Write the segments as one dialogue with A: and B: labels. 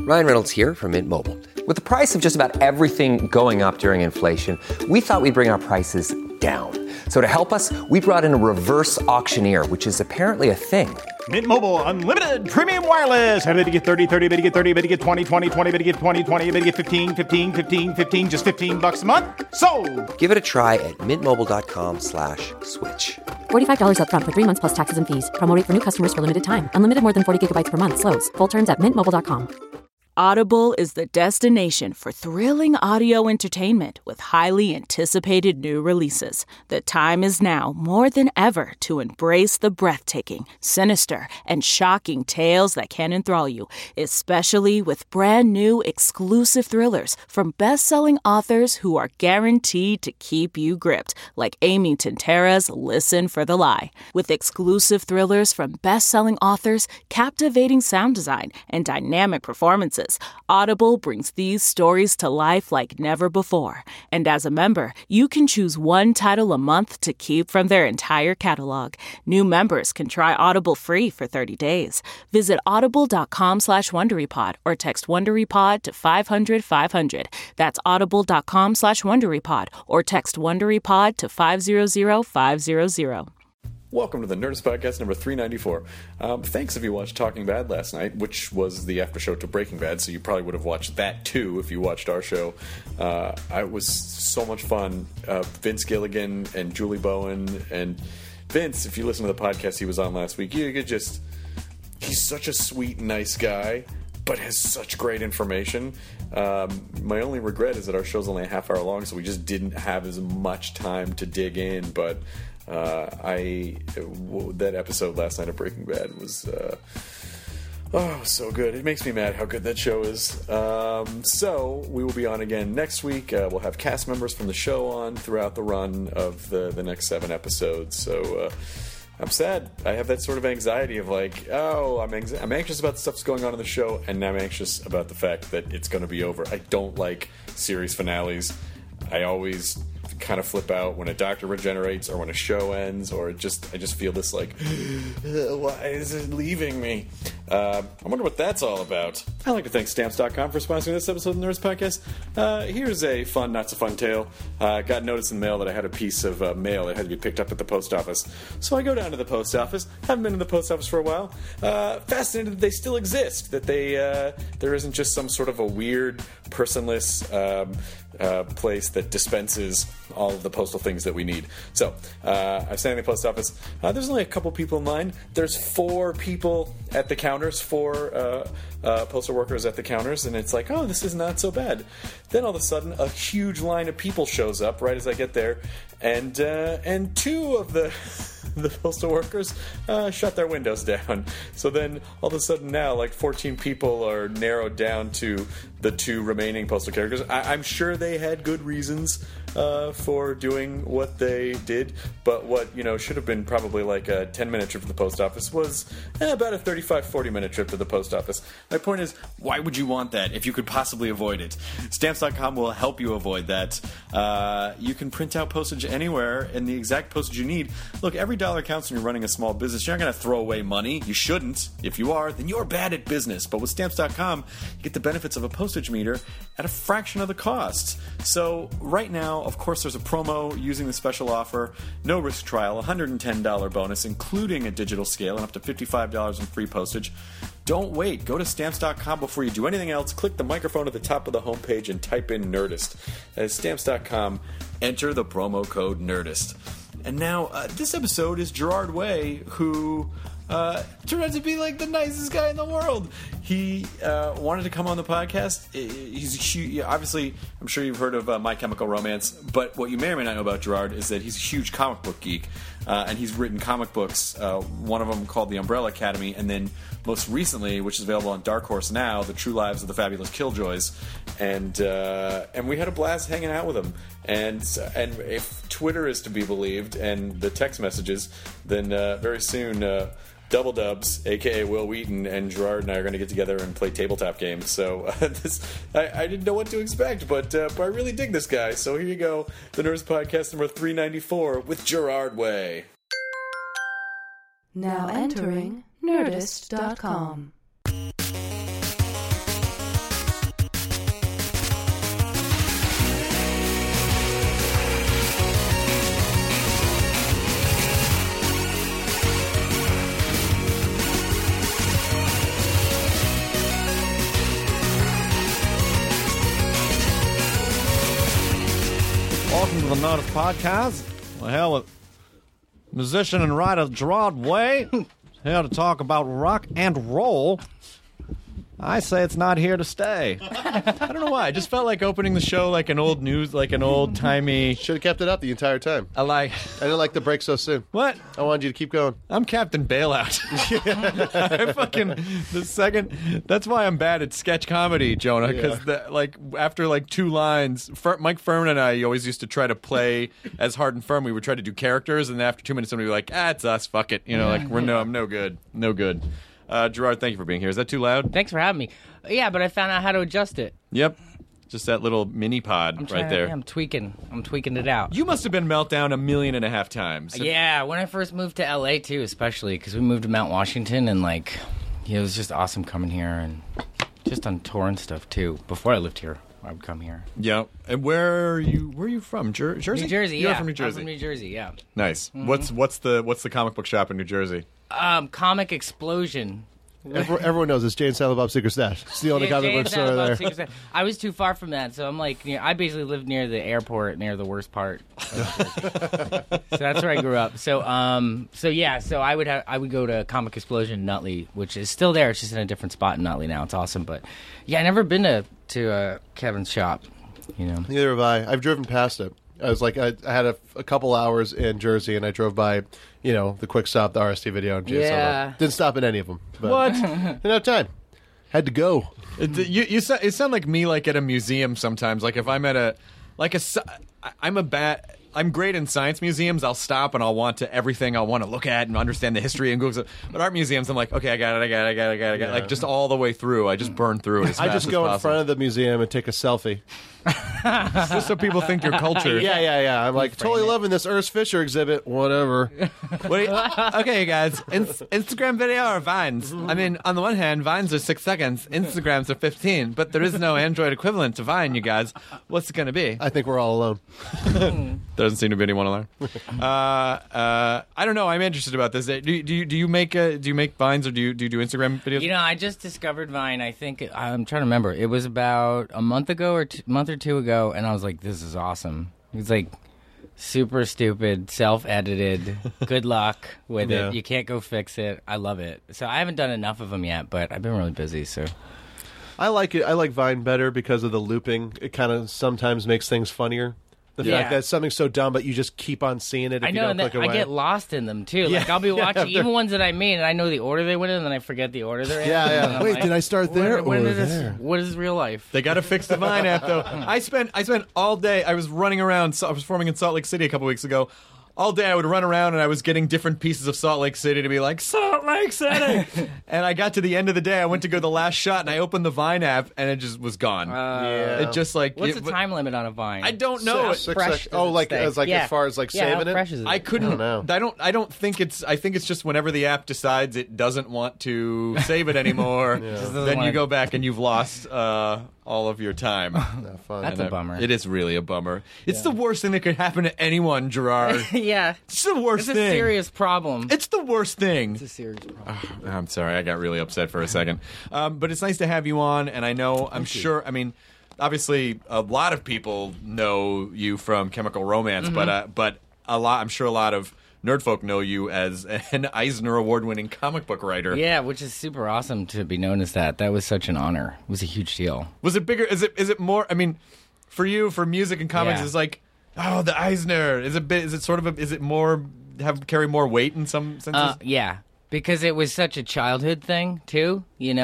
A: Ryan Reynolds here from Mint Mobile. With the price of just about everything going up during inflation, we thought we'd bring our prices down. So to help us, we brought in a reverse auctioneer, which is apparently a thing.
B: Mint Mobile Unlimited Premium Wireless. How to get 30, 30, bit to get 30, bit to get 20, 20, 20, bit to get 20, 20, bit to get 15, 15, 15, 15, just $15 a month? Sold!
A: Give it a try at mintmobile.com/switch.
C: $45 up front for 3 months plus taxes and fees. Promo rate for new customers for limited time. Unlimited more than 40 gigabytes per month. Slows full terms at mintmobile.com.
D: Audible is the destination for thrilling audio entertainment with highly anticipated new releases. The time is now more than ever to embrace the breathtaking, sinister, and shocking tales that can enthrall you, especially with brand new exclusive thrillers from best-selling authors who are guaranteed to keep you gripped, like Amy Tintera's Listen for the Lie. With exclusive thrillers from best-selling authors, captivating sound design, and dynamic performances, Audible brings these stories to life like never before. And as a member, you can choose one title a month to keep from their entire catalog. New members can try Audible free for 30 days. Visit audible.com/WonderyPod or text WonderyPod to 500-500. That's audible.com/WonderyPod or text WonderyPod to 500-500.
E: Welcome to the Nerdist Podcast number 394. Thanks if you watched Talking Bad last night, which was the after show to Breaking Bad, so you probably would have watched that too if you watched our show. It was so much fun. Vince Gilligan and Julie Bowen. And Vince, if you listen to the podcast he was on last week, you could just... He's such a sweet, nice guy, but has such great information. My only regret is that our show's only a half hour long, so we just didn't have as much time to dig in, but... that episode last night of Breaking Bad was so good. It makes me mad how good that show is. So we will be on again next week. We'll have cast members from the show on throughout the run of the next 7 episodes. So I'm sad. I have that sort of anxiety of like, I'm anxious about the stuff that's going on in the show, and I'm anxious about the fact that it's going to be over. I don't like series finales. I always kind of flip out when a doctor regenerates or when a show ends, or I just feel this like, why is it leaving me? I wonder what that's all about. I'd like to thank Stamps.com for sponsoring this episode of the Nerdist Podcast. Here's a fun, not so fun tale. I got notice in the mail that I had a piece of mail that had to be picked up at the post office. So I go down to the post office. Haven't been in the post office for a while. Fascinated that they still exist, that there isn't just some sort of a weird, personless place that dispenses all of the postal things that we need. So I'm standing in the post office. There's only a couple people in line. There's 4 people at the counters, 4 postal workers at the counters, and it's like, oh, this is not so bad. Then all of a sudden, a huge line of people shows up right as I get there, and 2 of the postal workers shut their windows down. So then all of a sudden now, like 14 people are narrowed down to the 2 remaining postal carriers. I'm sure they had good reasons for doing what they did, but what should have been probably like a 10-minute trip to the post office was about a 35-40-minute trip to the post office. My point is, why would you want that if you could possibly avoid it? Stamps.com will help you avoid that. You can print out postage anywhere and the exact postage you need. Look, every dollar counts when you're running a small business. You're not going to throw away money. You shouldn't. If you are, then you're bad at business. But with Stamps.com, you get the benefits of a postage meter at a fraction of the cost. So right now, of course, there's a promo using the special offer. No risk trial, $110 bonus, including a digital scale, and up to $55 in free postage. Don't wait. Go to Stamps.com before you do anything else. Click the microphone at the top of the homepage and type in Nerdist. That is Stamps.com. Enter the promo code Nerdist. And now, this episode is Gerard Way, who turned out to be like the nicest guy in the world. He wanted to come on the podcast. He's obviously, I'm sure you've heard of My Chemical Romance, but what you may or may not know about Gerard is that he's a huge comic book geek, and he's written comic books, one of them called The Umbrella Academy, and then most recently, which is available on Dark Horse now, The True Lives of the Fabulous Killjoys, and we had a blast hanging out with him. And if Twitter is to be believed and the text messages, then very soon Double Dubs, a.k.a. Will Wheaton, and Gerard and I are going to get together and play tabletop games. So I didn't know what to expect, but I really dig this guy. So here you go, the Nerdist Podcast number 394 with Gerard Way.
F: Now entering Nerdist.com. welcome to the Nerdist Podcast. Well, hell, musician and writer Gerard Way here to talk about rock and roll. I say it's not here to stay. I don't know why. I just felt like opening the show like an old timey.
G: Should have kept it up the entire time. I didn't like the break so soon.
F: What?
G: I wanted you to keep going.
F: I'm Captain Bailout. That's why I'm bad at sketch comedy, Jonah, because after 2 lines, Mike Furman and I always used to try to play as Hard and Firm. We would try to do characters, and then after 2 minutes somebody would be like, it's us, fuck it. I'm no good. Gerard, thank you for being here. Is that too loud?
H: Thanks for having me. Yeah, but I found out how to adjust it.
F: Yep. Just that little mini pod right there.
H: Yeah, I'm tweaking it out.
F: You must have been Meltdown 1.5 million times.
H: Yeah, when I first moved to LA too, especially because we moved to Mount Washington and it was just awesome coming here and just on tour and stuff too. Before I lived here, I would come here.
F: Yeah. And where are you from? Jersey?
H: New Jersey,
F: You're
H: yeah.
F: from New Jersey.
H: I'm from New Jersey, yeah.
F: Nice.
H: Mm-hmm.
F: What's the comic book shop in New Jersey?
H: Comic Explosion.
G: Everyone knows it's Jay and Silent Bob Secret Stash. It's the only comic book store there.
H: I was too far from that, so I'm I basically lived near the airport, near the worst part. So that's where I grew up. So I would go to Comic Explosion in Nutley, which is still there. It's just in a different spot in Nutley now. It's awesome, but yeah, I never been to Kevin's shop.
G: Neither have I. I've driven past it. I was I had a couple hours in Jersey, and I drove by, the Quick Stop, the RST video, and
H: yeah.
G: Didn't stop at any of them. But
F: What?
G: Didn't have time. Had to go.
F: You sound like me, at a museum sometimes. Like if I'm at I'm great in science museums. I'll stop and I'll want everything I want to look at and understand the history and Google. But art museums, I'm like, okay, I got it.
G: Yeah.
F: Like just all the way through. I just burn through it as fast
G: I just
F: as
G: go
F: possible.
G: in front of the museum and take a selfie.
F: Just so people think you're cultured.
G: Yeah. I'm totally loving this Urs Fisher exhibit. Whatever.
F: Okay, guys. Instagram video or Vines? I mean, on the one hand, Vines are 6 seconds. Instagrams are 15. But there is no Android equivalent to Vine, you guys. What's it going to be?
G: I think we're all alone.
F: There doesn't seem to be anyone alone. I don't know. I'm interested about this. Do you make Vines or do you do Instagram videos?
H: I just discovered Vine. I think I'm trying to remember. It was about a month ago or month or two ago, and I was like, "This is awesome." It's super stupid, self-edited. Good luck with it. You can't go fix it. I love it. So I haven't done enough of them yet, but I've been really busy. So
G: I like it. I like Vine better because of the looping. It kind of sometimes makes things funnier. The fact that something's so dumb, but you just keep on seeing it if you don't click away.
H: I get lost in them, too. I'll be watching, even ones that I made, and I know the order they went in, and then I forget the order they're in.
G: Yeah. Wait, did I start there or there?
H: What is real life?
F: They got to fix the Vine app, though. I spent all day, I was running around, I was performing in Salt Lake City a couple weeks ago. All day I would run around and I was getting different pieces of Salt Lake City to be like, Salt Lake City! And I got to the end of the day, I went to go the last shot and I opened the Vine app and it just was gone. It just
H: What's the time limit on a Vine?
F: I don't know.
G: As far as saving it?
H: Fresh is it?
F: I couldn't.
G: I don't
F: know. I don't think it's. I think it's just whenever the app decides it doesn't want to save it anymore, then you go back and you've lost all of your time.
G: Fun.
H: That's a bummer.
F: It is really a bummer. It's the worst thing that could happen to anyone, Gerard.
H: Yeah.
F: It's the worst thing.
H: It's a serious problem.
F: It's the worst thing.
H: It's a serious problem.
F: I'm sorry. I got really upset for a second. But it's nice to have you on, and I know, I'm sure, I mean, obviously, a lot of people know you from Chemical Romance, but I'm sure a lot of nerd folk know you as an Eisner Award-winning comic book writer.
H: Yeah, which is super awesome to be known as that. That was such an honor. It was a huge deal.
F: Was it bigger? Is it more? I mean, for you, for music and comics, it's like, oh, the Eisner. Is it more carry more weight in some senses?
H: Yeah, because it was such a childhood thing too.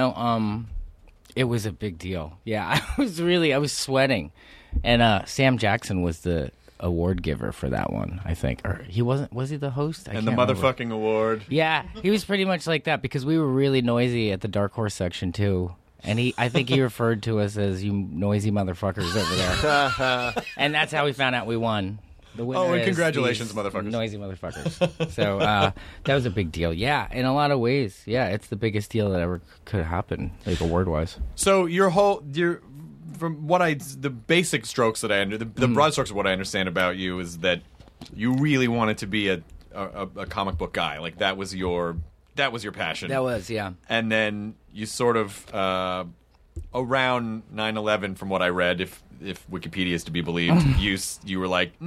H: It was a big deal. Yeah, I was sweating, and Sam Jackson was the award giver for that one, I think. Or he wasn't. Was he the host?
F: And the motherfucking award.
H: Yeah, he was pretty much like that because we were really noisy at the Dark Horse section too. And I think he referred to us as you noisy motherfuckers over there. And that's how we found out we won. The winner
F: and congratulations, motherfuckers.
H: Noisy motherfuckers. So that was a big deal. Yeah, in a lot of ways. Yeah, it's the biggest deal that ever could happen, like award-wise.
F: So from what the basic strokes that the broad strokes of what I understand about you is that you really wanted to be a comic book guy. Like that was your passion.
H: That was, yeah.
F: And then you sort of around 9/11, from what I read, if if Wikipedia is to be believed, you were like,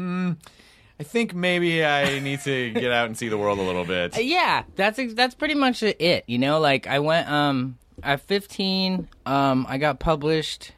F: I think maybe I need to get out and see the world a little bit.
H: Yeah, that's pretty much it. You know, like I went at 15. I got published,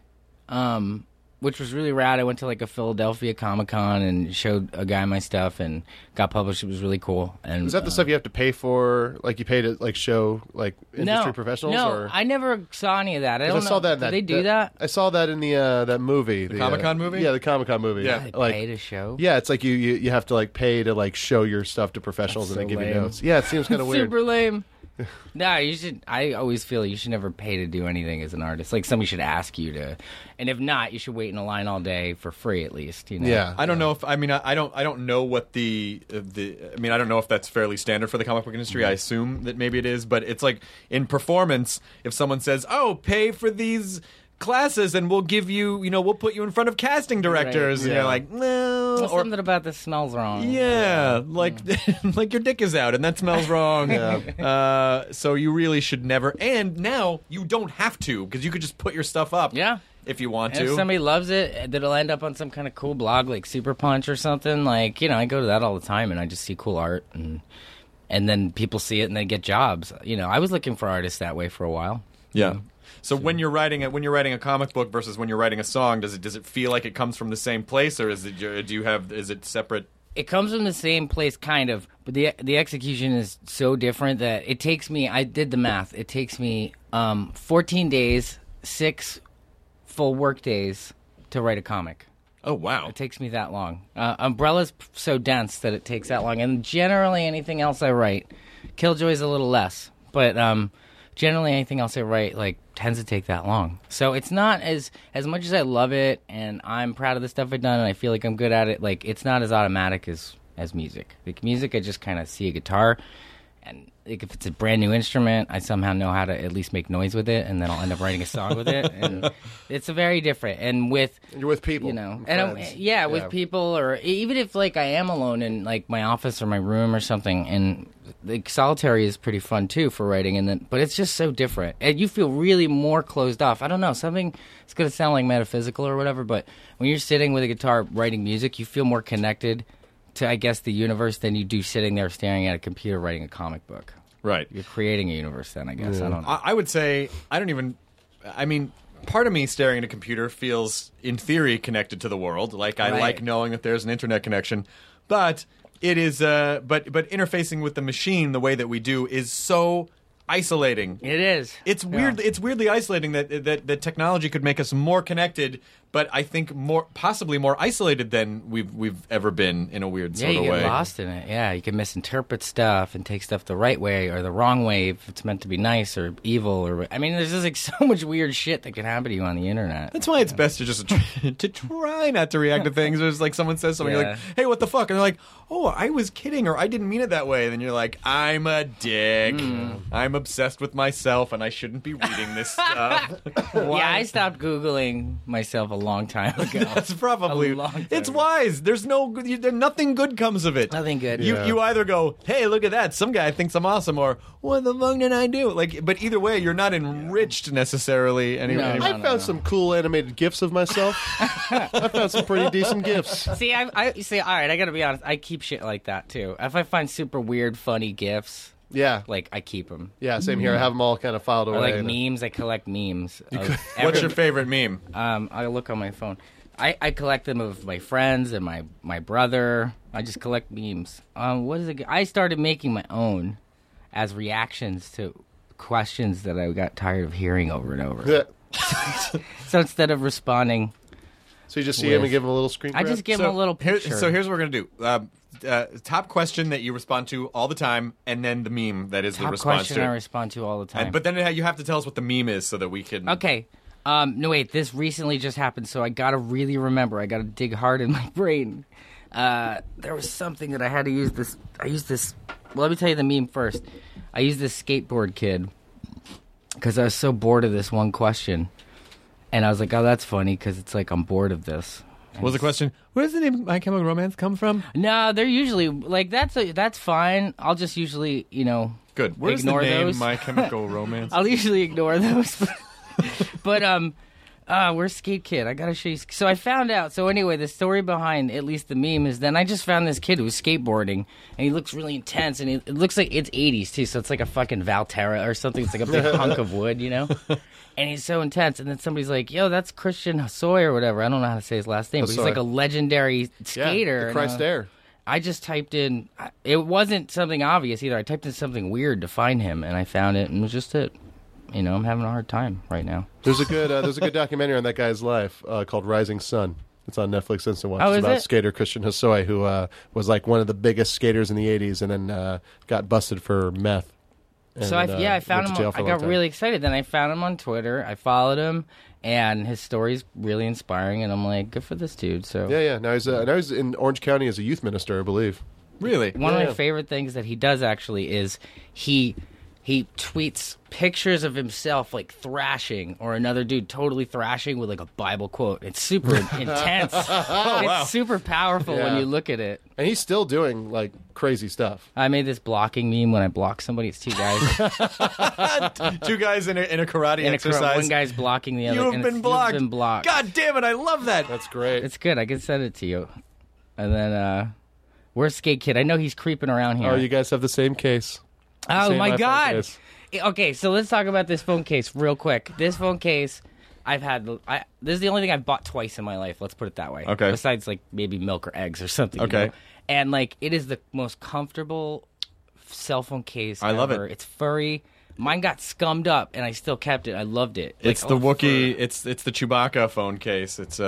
H: which was really rad. I went to like a Philadelphia Comic-Con and showed a guy my stuff and got published. It was really cool. And
G: is that the stuff you have to pay for? Like you pay to like show like industry professionals?
H: No,
G: or?
H: I never saw any of that. I don't
G: saw
H: know.
G: that.
H: Did they do that?
G: I saw that in the that movie, the
F: Comic-Con movie.
G: Yeah, the Comic-Con movie.
F: Yeah,
H: They
G: like
H: pay to show.
G: yeah, it's like you have to like pay to like show your stuff to professionals
H: That's
G: and they
H: so
G: give you
H: lame.
G: notes. Yeah, it seems kind of weird.
H: Super lame. No, you should. I always feel you should never pay to do anything as an artist. Like somebody should ask you to, and if not, you should wait in a line all day for free at least. You know?
G: Yeah,
F: I don't know if I don't know what I don't know if that's fairly standard for the comic book industry. I assume that maybe it is, but it's like in performance, if someone says, "Oh, pay for these classes and we'll give you, we'll put you in front of casting directors," and you're like, "No,"
H: Well,
F: or
H: something about this smells wrong.
F: yeah, like like your dick is out and that smells wrong. So you really should never. And now you don't have to because you could just put your stuff up.
H: Yeah.
F: If you want
H: And
F: to.
H: if somebody loves it, that'll end up on some kind of cool blog like Super Punch or something. Like, I go to that all the time and I just see cool art and then people see it and they get jobs. I was looking for artists that way for a while.
F: Yeah. So when you're writing a comic book versus when you're writing a song, does it feel like it comes from the same place, or is it separate?
H: It comes from the same place, kind of, but the execution is so different that it takes me. I did the math. It takes me 14 days, 6 full work days to write a comic.
F: Oh wow!
H: It takes me that long. Umbrella's so dense that it takes that long, and generally anything else I write, Killjoy's a little less, but generally anything else I write tends to take that long. So it's not as much as I love it and I'm proud of the stuff I've done and I feel like I'm good at it. Like it's not as automatic as music. Like music, I just kind of see a guitar, and if it's a brand new instrument, I somehow know how to at least make noise with it, and then I'll end up writing a song with it. And it's a very different. And you're
G: with people,
H: with people, or even if I am alone in my office or my room or something, and solitary is pretty fun too for writing. But it's just so different, and you feel really more closed off. I don't know, something. It's going to sound like metaphysical or whatever, but when you're sitting with a guitar writing music, you feel more connected to, I guess, the universe than you do sitting there staring at a computer writing a comic book.
F: Right.
H: You're creating a universe then, I guess. I don't know.
F: I would say part of me staring at a computer feels, in theory, connected to the world. I like knowing that there's an internet connection. But it is, but interfacing with the machine the way that we do is so isolating.
H: It is.
F: It's weird. It's weirdly isolating that technology could make us more connected, but I think possibly more isolated than we've ever been in a weird sort of way.
H: Yeah, you get lost in it. Yeah, you can misinterpret stuff and take stuff the right way or the wrong way if it's meant to be nice or evil. There's just so much weird shit that can happen to you on the internet.
F: That's why it's best to just to try not to react to things. There's someone says something, you're like, "Hey, what the fuck?" And they're like, "Oh, I was kidding," or "I didn't mean it that way." And then you're like, "I'm a dick. I'm obsessed with myself, and I shouldn't be reading this stuff."
H: Yeah, I stopped Googling myself a long time ago.
F: That's probably it's wise. There's nothing good comes of it.
H: Nothing good.
F: You either go, "Hey, look at that! Some guy thinks I'm awesome," or "What the fuck did I do?" But either way, you're not enriched necessarily. Anyway,
G: I found some cool animated GIFs of myself. I found some pretty decent GIFs.
H: See, I see. All right, I gotta be honest. I keep shit like that too. If I find super weird, funny GIFs.
G: Yeah.
H: I keep them.
G: Yeah, same here. I have them all kind of filed away.
H: Or memes. I collect memes.
F: What's your favorite meme?
H: I look on my phone. I collect them of my friends and my brother. I just collect memes. What is it? I started making my own as reactions to questions that I got tired of hearing over and over. So instead of responding...
G: So you just see him and give him a little screen grab?
H: I just give him a little picture.
F: So here's what we're going to do. Top question that you respond to all the time, and then the meme that is the response to.
H: Top question I respond to all the time.
F: But then you have to tell us what the meme is so that we can...
H: Okay. No, wait. This recently just happened, so I got to really remember. I got to dig hard in my brain. There was something that I had to use this... I used this... Well, let me tell you the meme first. I used this skateboard kid because I was so bored of this one question. And I was like, oh, that's funny because it's I'm bored of this.
F: What was the question? Where does the name My Chemical Romance come from?
H: No, they're usually that's fine. I'll just usually
F: good. Where's
H: ignore
F: the name
H: those.
F: My Chemical Romance?
H: I'll usually ignore those. But Where's Skate Kid? I gotta show you. So I found out. So anyway, the story behind at least the meme is then I just found this kid who was skateboarding, and he looks really intense, and it looks like it's 80s too. So it's like a fucking Valterra or something. It's like a big hunk of wood, you know. And he's so intense. And then somebody's like, "Yo, that's Christian Hosoi or whatever." I don't know how to say his last name, but he's like a legendary skater.
G: The Christ Air.
H: I just typed in. It wasn't something obvious either. I typed in something weird to find him, and I found it, and it was just it. You know, I'm having a hard time right now.
G: There's a good documentary on that guy's life called Rising Sun. It's on Netflix Instant Watch.
H: Oh,
G: it's about
H: it?
G: skater Christian Hosoi, who was like one of the biggest skaters in the 80s and then got busted for meth. And,
H: So I found
G: went to jail
H: him.
G: for a
H: I
G: long
H: got
G: time.
H: really excited. Then I found him on Twitter. I followed him, and his story's really inspiring. And I'm like, good for this dude. So
G: Yeah. Now he's in Orange County as a youth minister, I believe.
F: Really?
H: one of my favorite things that he does actually is he tweets pictures of himself like thrashing or another dude totally thrashing with like a Bible quote. It's super intense. It's super powerful when
G: Yeah.
H: you look at it.
G: And he's still doing like crazy stuff.
H: I made this blocking meme when I block somebody. It's two guys
F: Two guys in a karate
H: in a
F: exercise.
H: one guy's blocking the other.
F: You have
H: and
F: been
H: it's-
F: blocked.
H: You've been blocked.
F: God damn it! I love that.
G: That's great.
H: It's good. I can send it to you. And then where's Skate Kid? I know he's creeping around here.
G: Oh, you guys have the same case.
H: Oh
G: Same
H: my
G: iPhone
H: God!
G: case.
H: Okay, so let's talk about this phone case real quick. This phone case, this is the only thing I've bought twice in my life. Let's put it that way.
F: Okay.
H: Besides, like maybe milk or eggs or something.
F: Okay.
H: You know? And like, it is the most comfortable cell phone case.
F: I love
H: ever.
F: it.
H: It's furry. Mine got scummed up, and I still kept it. I loved it.
F: It's
H: Like,
F: the
H: oh,
F: Wookiee.
H: fur.
F: It's the Chewbacca phone case. It's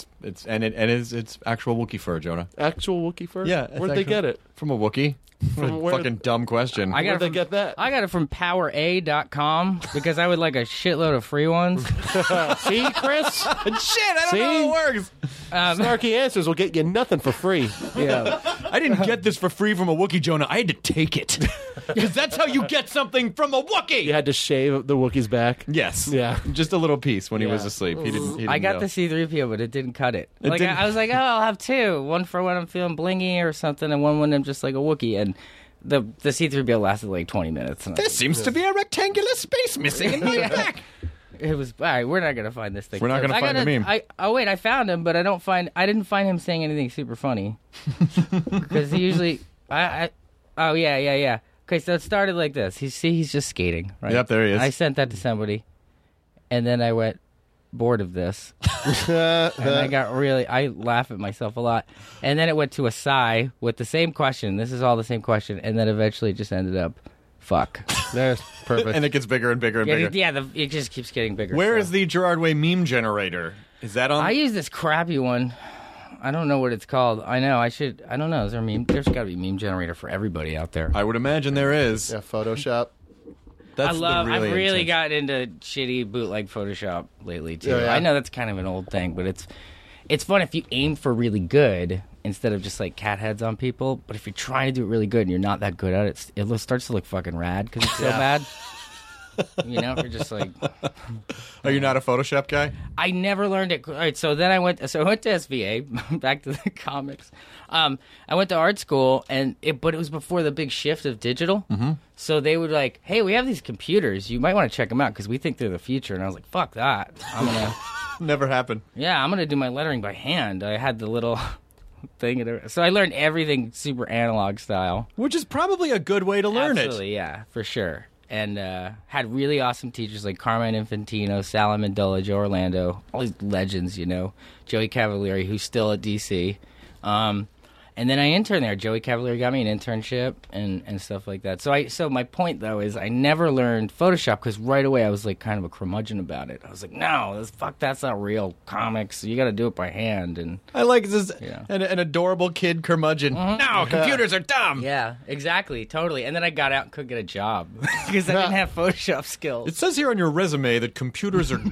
F: actual Wookiee fur, Jonah.
G: Actual Wookiee fur?
F: Yeah.
G: Where'd they get it?
F: From a Wookiee.
G: where-
F: Fucking dumb question.
H: I got
G: Where'd
H: it
G: they
H: from,
G: get that?
H: I got it from PowerA.com because I would like a shitload of free ones.
G: See, Chris?
F: Shit, I don't
G: See?
F: know how it works.
G: Snarky Answers will get you nothing for free.
H: Yeah.
F: I didn't get this for free from a Wookiee, Jonah. I had to take it. Because that's how you get something from a Wookiee.
G: You had to shave the Wookiee's back.
F: Yes.
G: Yeah.
F: Just a little piece when he was
G: Yeah.
F: asleep. He didn't
H: I got
F: know.
H: the C3PO, but it didn't cut it. Like
F: didn't-
H: I was like, oh, I'll have two. One for when I'm feeling blingy or something, and one when I'm just like a Wookiee. And the C3PO lasted like 20 minutes. And
F: There seems to be a rectangular space missing in my back.
H: it was all right. We're not gonna find this thing.
F: We're not gonna find the meme.
H: Wait, I found him, but I didn't find him saying anything super funny because he usually. Oh yeah. Okay, so it started like this. He's just skating, right?
F: Yep, there he is.
H: I sent that to somebody, and then I went bored of this. And I laugh at myself a lot. And then it went to a sigh with the same question. This is all the same question. And then eventually it just ended up, fuck.
G: There's perfect.
F: And it gets bigger and bigger and bigger.
H: It just keeps getting bigger.
F: Where
H: so.
F: is the Gerard Way meme generator? Is that on?
H: I use this crappy one. I don't know what it's called. I know. I don't know. Is there a meme? There's got to be a meme generator for everybody out there.
F: I would imagine there is.
G: Yeah, Photoshop.
F: That's
H: I've really
F: intense.
H: gotten into shitty bootleg Photoshop lately too.
G: Yeah.
H: I know that's kind of an old thing, but it's fun if you aim for really good instead of just like cat heads on people. But if you're trying to do it really good and you're not that good at it, it starts to look fucking rad because it's so bad. You know, if you're just like,
F: Are you not a Photoshop guy?
H: I never learned it. All right, so then I went to SVA, back to the comics. I went to art school, but it was before the big shift of digital. Mm-hmm. So they would like, hey, we have these computers. You might want to check them out because we think they're the future. And I was like, fuck that. I'm gonna,
F: Never happened.
H: I'm gonna do my lettering by hand. I had the little thing, so I learned everything super analog style.
F: Which is probably a good way to learn
H: Absolutely, yeah, for sure. And had really awesome teachers like Carmine Infantino, Sal Amendola, Joe Orlando, all these legends, you know. Joey Cavalieri, who's still at DC. And then I interned there. Joey Cavalieri got me an internship and stuff like that. So my point, though, is I never learned Photoshop because right away I was like kind of a curmudgeon about it. I was like, no, that's not real comics. You got to do it by hand. And
F: it. I like this.
H: Yeah.
F: An adorable kid curmudgeon. No, computers are dumb.
H: yeah, exactly, totally. And then I got out and couldn't get a job because I didn't have Photoshop skills.
F: It says here on your resume that computers are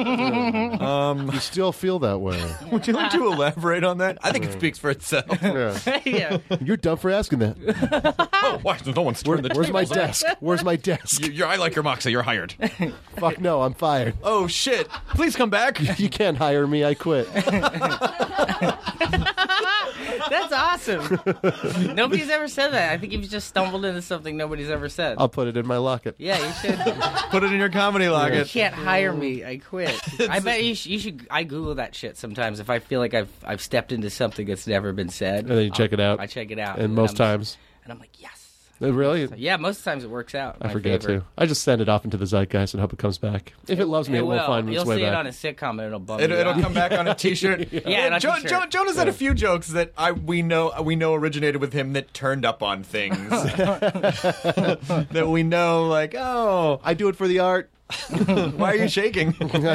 F: dumb.
G: You still feel that way.
F: Would you like to elaborate on that? I think it speaks for itself.
G: Yeah.
H: yeah.
G: You're dumb for asking that.
F: Oh, why? No one's turned the
G: Where's my
F: tables on.
G: desk? Where's my desk?
F: I like your moxa. You're hired.
G: Fuck no, I'm fired.
F: Oh, shit. Please come back.
G: You can't hire me. I quit.
H: That's awesome. Nobody's ever said that. I think you've just stumbled into something nobody's ever said.
G: I'll put it in my locket.
H: Yeah, you should.
F: Put it in your comedy locket.
H: You can't hire me. I quit. I bet you should. I Google that shit sometimes if I feel like I've stepped into something that's never been said.
G: And then you check it out.
H: I check it out.
G: And most times.
H: And I'm like, yes.
G: Really?
H: Yeah, most times it works out.
G: I forget to. I just send it off into the zeitgeist and hope it comes back. If it loves me, it will find its way back.
H: You'll see it on a sitcom and it'll bum you
F: It'll
H: out.
F: come back on a T-shirt.
H: Yeah,
F: Jonas had a few jokes that we know originated with him that turned up on things that we know. Like, oh,
G: I do it for the art.
F: Why are you shaking?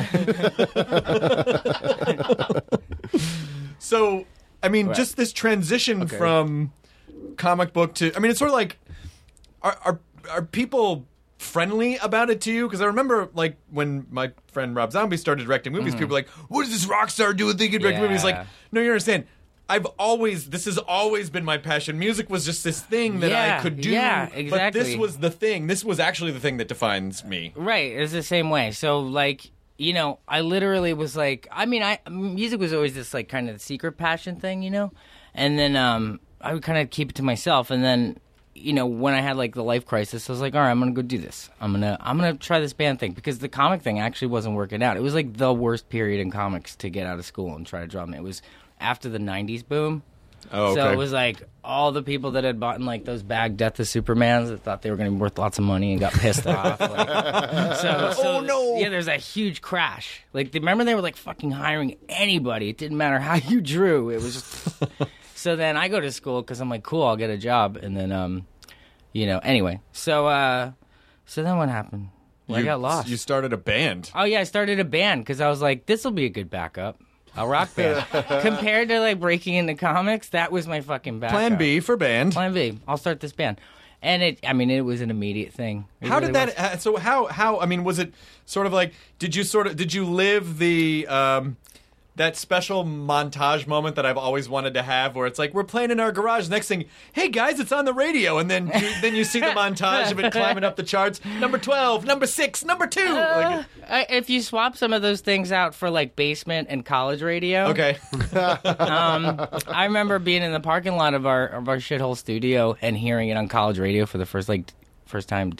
F: So, I mean, just this transition from comic book to, I mean, it's sort of like, are people friendly about it to you? Because I remember, like, when my friend Rob Zombie started directing movies, people were like, what does this rock star do with they can direct movies? Like, no, you understand. This has always been my passion. Music was just this thing that I could do.
H: Yeah, exactly.
F: But this was the thing. This was actually the thing that defines me.
H: Right, it's the same way. So, like, you know, I literally was like, I mean, music was always this, like, kind of secret passion thing, you know? And then I would kind of keep it to myself. And then, you know, when I had, like, the life crisis, I was like, all right, I'm going to go do this. I'm gonna try this band thing. Because the comic thing actually wasn't working out. It was, like, the worst period in comics to get out of school and try to draw them. It was after the 90s boom.
F: Oh, okay.
H: So it was like all the people that had bought in like those bag Death of Supermans that thought they were going to be worth lots of money and got pissed off. Like, so
F: oh no!
H: Yeah, there's a huge crash. Like, remember they were like fucking hiring anybody. It didn't matter how you drew. It was just. So then I go to school because I'm like, cool, I'll get a job, and then you know, anyway. So then what happened? Well, I got lost.
F: You started a band.
H: Oh yeah, I started a band because I was like, this will be a good backup. A rock band. Compared to, like, breaking into comics, that was my fucking backup.
F: Plan B for band.
H: Plan B. I'll start this band. And it was an immediate thing.
F: How did that, so how, I mean, was it sort of like, did you live the, that special montage moment that I've always wanted to have where it's like, we're playing in our garage, next thing, hey guys, it's on the radio, and then you see the montage of it climbing up the charts, number 12, number 6, number 2.
H: If you swap some of those things out for, like, basement and college radio.
F: Okay.
H: I remember being in the parking lot of our shithole studio and hearing it on college radio for the first time,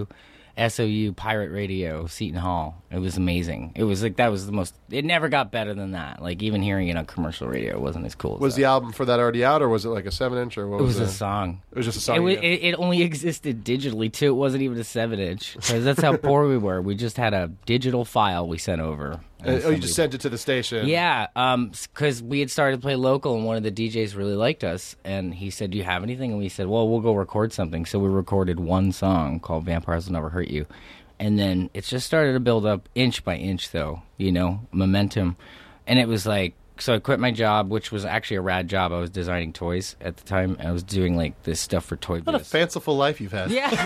H: WSOU Pirate Radio, Seton Hall. It was amazing. It was like, that was the most, it never got better than that. Like, even hearing it on commercial radio wasn't as cool as
G: Was
H: that.
G: the album for that already out, or was it like a 7-inch, or what was
H: It
G: it?
H: was a song.
G: It was just a song.
H: It only existed digitally, too. It wasn't even a 7-inch. Because that's how poor we were. We just had a digital file we sent over.
G: You just sent it to the station.
H: Yeah, because we had started to play local, and one of the DJs really liked us, and he said, do you have anything? And we said, well, we'll go record something. So we recorded one song called Vampires Will Never Hurt You. And then it just started to build up inch by inch, though, you know, momentum. And it was like, so I quit my job, which was actually a rad job. I was designing toys at the time. I was doing, like, this stuff for Toy Biz.
G: What a fanciful life you've had.
H: Yeah,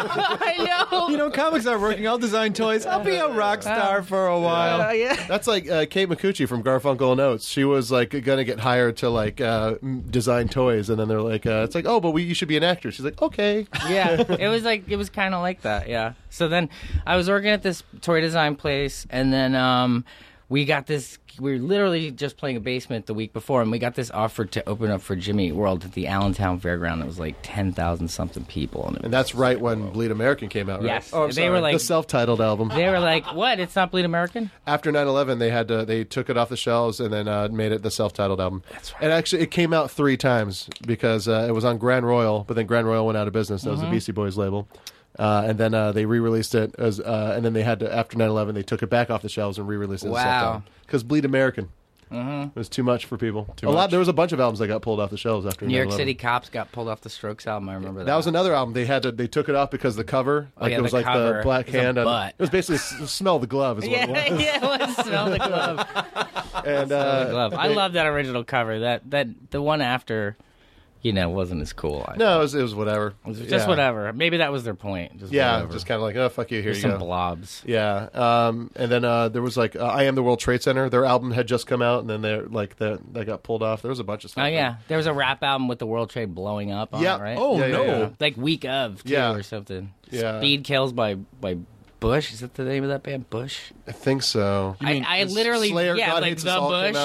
H: I know.
F: You know, comics aren't working. I'll design toys. I'll be a rock star for a while.
H: Yeah.
G: That's like Kate Micucci from Garfunkel and Oates. She was like going to get hired to like design toys, and then they're like, it's like, oh, but you should be an actor. She's like, okay.
H: Yeah, it was kind of like that. Yeah. So then I was working at this toy design place, and then we were literally just playing a basement the week before, and we got this offer to open up for Jimmy Eat World at the Allentown Fairground. That was like 10,000 something people,
G: and that's right when Bleed American came out, right?
H: Yes.
G: Oh,
H: They were like
G: the self-titled album.
H: They were like, what? It's not Bleed American?
G: After 9/11, they took it off the shelves and then made it the self-titled album.
H: That's right.
G: And actually, it came out 3 times because it was on Grand Royal, but then Grand Royal went out of business. That was the Beastie Boys label. And then they re-released it and then they had to, after 9/11, they took it back off the shelves and re-released it as self-titled. Because Bleed American was too much for people. There was a bunch of albums that got pulled off the shelves after 9/11.
H: New York City Cops got pulled off the Strokes album. I remember that.
G: That was another album. They took it off because the cover, it was like
H: cover.
G: the black
H: It was a
G: hand.
H: butt.
G: It was basically Smell the Glove is what it was.
H: Yeah, it was Smell the Glove.
G: And
H: Smell the Glove. I love that original cover. That the one after, you know, wasn't as cool.
G: No, it was whatever.
H: It was just whatever. Maybe that was their point. Just whatever.
G: Just kind of like, oh, fuck you, here you
H: some
G: go.
H: blobs.
G: Yeah. And then there was like I Am the World Trade Center. Their album had just come out, and then they got pulled off. There was a bunch of stuff.
H: Oh, yeah. There was a rap album with the World Trade blowing up on it, right?
F: Oh,
G: yeah,
F: no.
G: yeah.
H: Like Week of, too, or something.
G: Yeah.
H: Speed Kills by Bush. Is that the name of that band? Bush?
G: I think so.
H: I literally,
G: Slayer,
H: yeah,
G: God
H: like
G: Hates
H: the
G: Us All came
H: Bush.
G: out?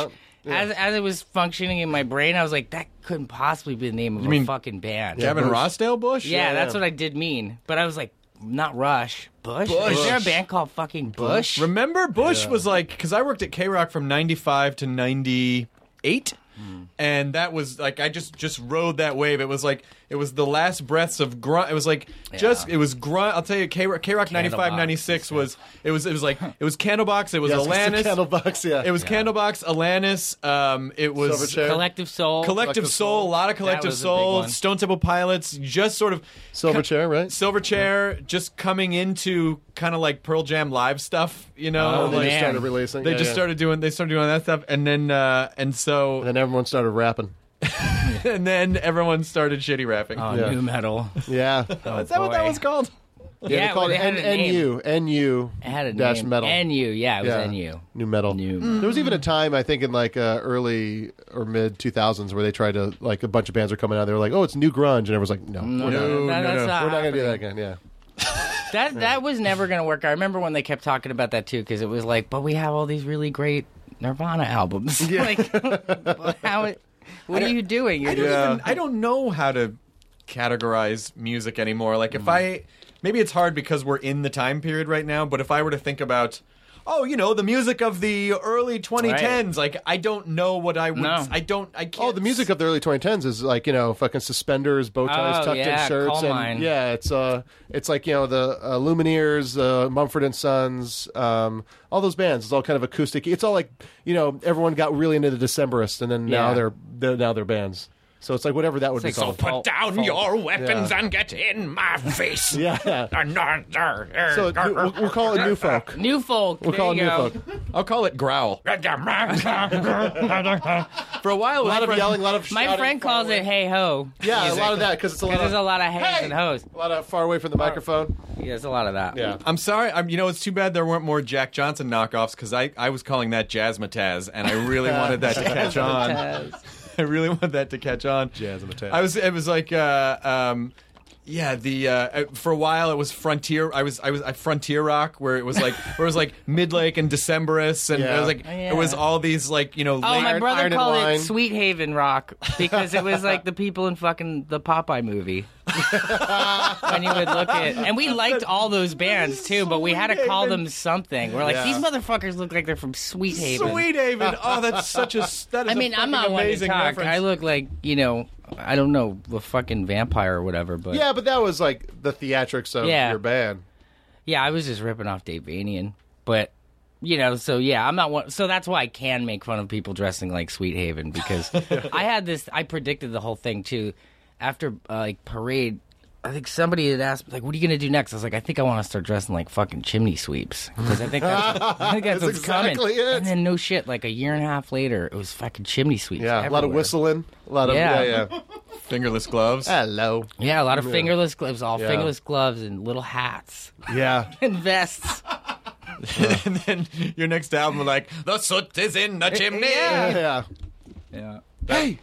H: as it was functioning in my brain, I was like, that couldn't possibly be the name of a fucking band.
F: Gavin Rossdale Bush?
H: Yeah, that's what I did mean. But I was like, not Rush. Bush? Is there a band called fucking Bush?
F: Remember, Bush was like, because I worked at K-Rock from 95 to 98. And that was like, I just rode that wave. It was like, it was the last breaths of grunt. It was like, it was grunt. I'll tell you, K-Rock 95, 96 was like, it was Candlebox, it was Alanis.
G: Candlebox, yeah.
F: It was Candlebox, Alanis, it was
G: Silverchair.
H: Collective Soul.
F: Collective Soul, a lot of Collective
H: was a big
F: Soul,
H: one.
F: Stone Temple Pilots, just sort of
G: Silverchair, right?
F: Silverchair, just coming into kind of like Pearl Jam live stuff, you know.
H: Oh,
F: like,
G: They just started releasing.
F: They just started doing that stuff, and then
G: And then everyone started rapping.
F: and then everyone started shitty rapping.
H: Oh,
G: Yeah.
H: new metal.
G: Yeah.
F: Is that what that was called?
H: Yeah,
G: they called
H: they had
G: it
H: a name.
G: NU
H: It had a
G: dash
H: name.
G: metal.
H: NU, yeah, it was
G: Yeah.
H: NU.
G: New metal.
H: New.
G: There was even a time, I think, in like early or mid 2000s where they tried to, like, a bunch of bands were coming out. They were like, oh, it's new grunge. And everyone's like, no, we're not.
H: That's not
G: We're not going to do that
H: happening.
G: again. Yeah.
H: That was never going to work. I remember when they kept talking about that too, because it was like, but we have all these really great Nirvana albums. Like, what are you doing?
F: I don't know how to categorize music anymore. Like, if maybe it's hard because we're in the time period right now, but if I were to think about, the music of the early 2010s, like, I don't know what I would, I can't.
G: Oh, the music of the early 2010s is like, fucking suspenders, bow ties, tucked in shirts.
H: Coal
G: And
H: Mine.
G: yeah, it's like, the Lumineers, Mumford & Sons, all those bands. It's all kind of acoustic. It's all like, everyone got really into the Decemberists, and then now they're bands. So it's like whatever that would be called.
F: Put down your weapons and get in my face.
G: Yeah. So we'll call it new folk.
H: New folk.
G: We'll call it new folk.
F: I'll call it growl. For a while,
G: A lot of yelling, a lot of
H: My
G: shouting
H: friend
G: far
H: calls
G: away.
H: it hey ho.
G: Yeah,
H: music.
G: a lot of that because it's a lot
H: There's a
G: of
H: lot of heys and hoes.
G: a lot of far away from the microphone.
H: Yeah, there's a lot of that.
G: Yeah.
F: I'm sorry. It's too bad there weren't more Jack Johnson knockoffs because I was calling that Jazzmatazz, and I really wanted that to catch on. I really want that to catch on.
G: Jazzmatazz.
F: It was like for a while it was Frontier. I was Frontier rock where it was like Midlake and Decemberists, and it was like it was all these like
H: Oh, my brother
G: Iron and
H: called
G: Wine.
H: it Sweet Haven rock because it was like the people in fucking the Popeye movie. When you would look at, and we liked all those bands too, but we had to call them something. We're like, these motherfuckers look like they're from Sweet Haven.
F: Sweet Haven. Oh, that's such a that is.
H: I mean, I'm not one to
F: amazing
H: talk.
F: reference.
H: I look like I don't know, a fucking vampire or whatever, but
G: Yeah, but that was like the theatrics of
H: Yeah.
G: your band.
H: yeah, I was just ripping off Dave Vanian, but. So yeah, I'm not one. So that's why I can make fun of people dressing like Sweet Haven because I predicted the whole thing too. After like Parade, I think somebody had asked like, "What are you gonna do next?" I was like, "I think I want to start dressing like fucking chimney sweeps because I think that's
G: That's
H: what's
G: exactly
H: coming."
G: it.
H: And then no shit, like a year and a half later, it was fucking chimney sweeps.
G: Yeah, a lot of
H: everywhere.
G: whistling, a lot of
H: Yeah.
F: Fingerless gloves.
G: Hello.
H: Yeah, a lot of fingerless gloves, all
G: Yeah.
H: fingerless gloves and little hats
G: Yeah.
H: and vests.
F: And then your next album, like the soot is in the chimney.
G: Yeah.
H: Yeah.
F: Hey.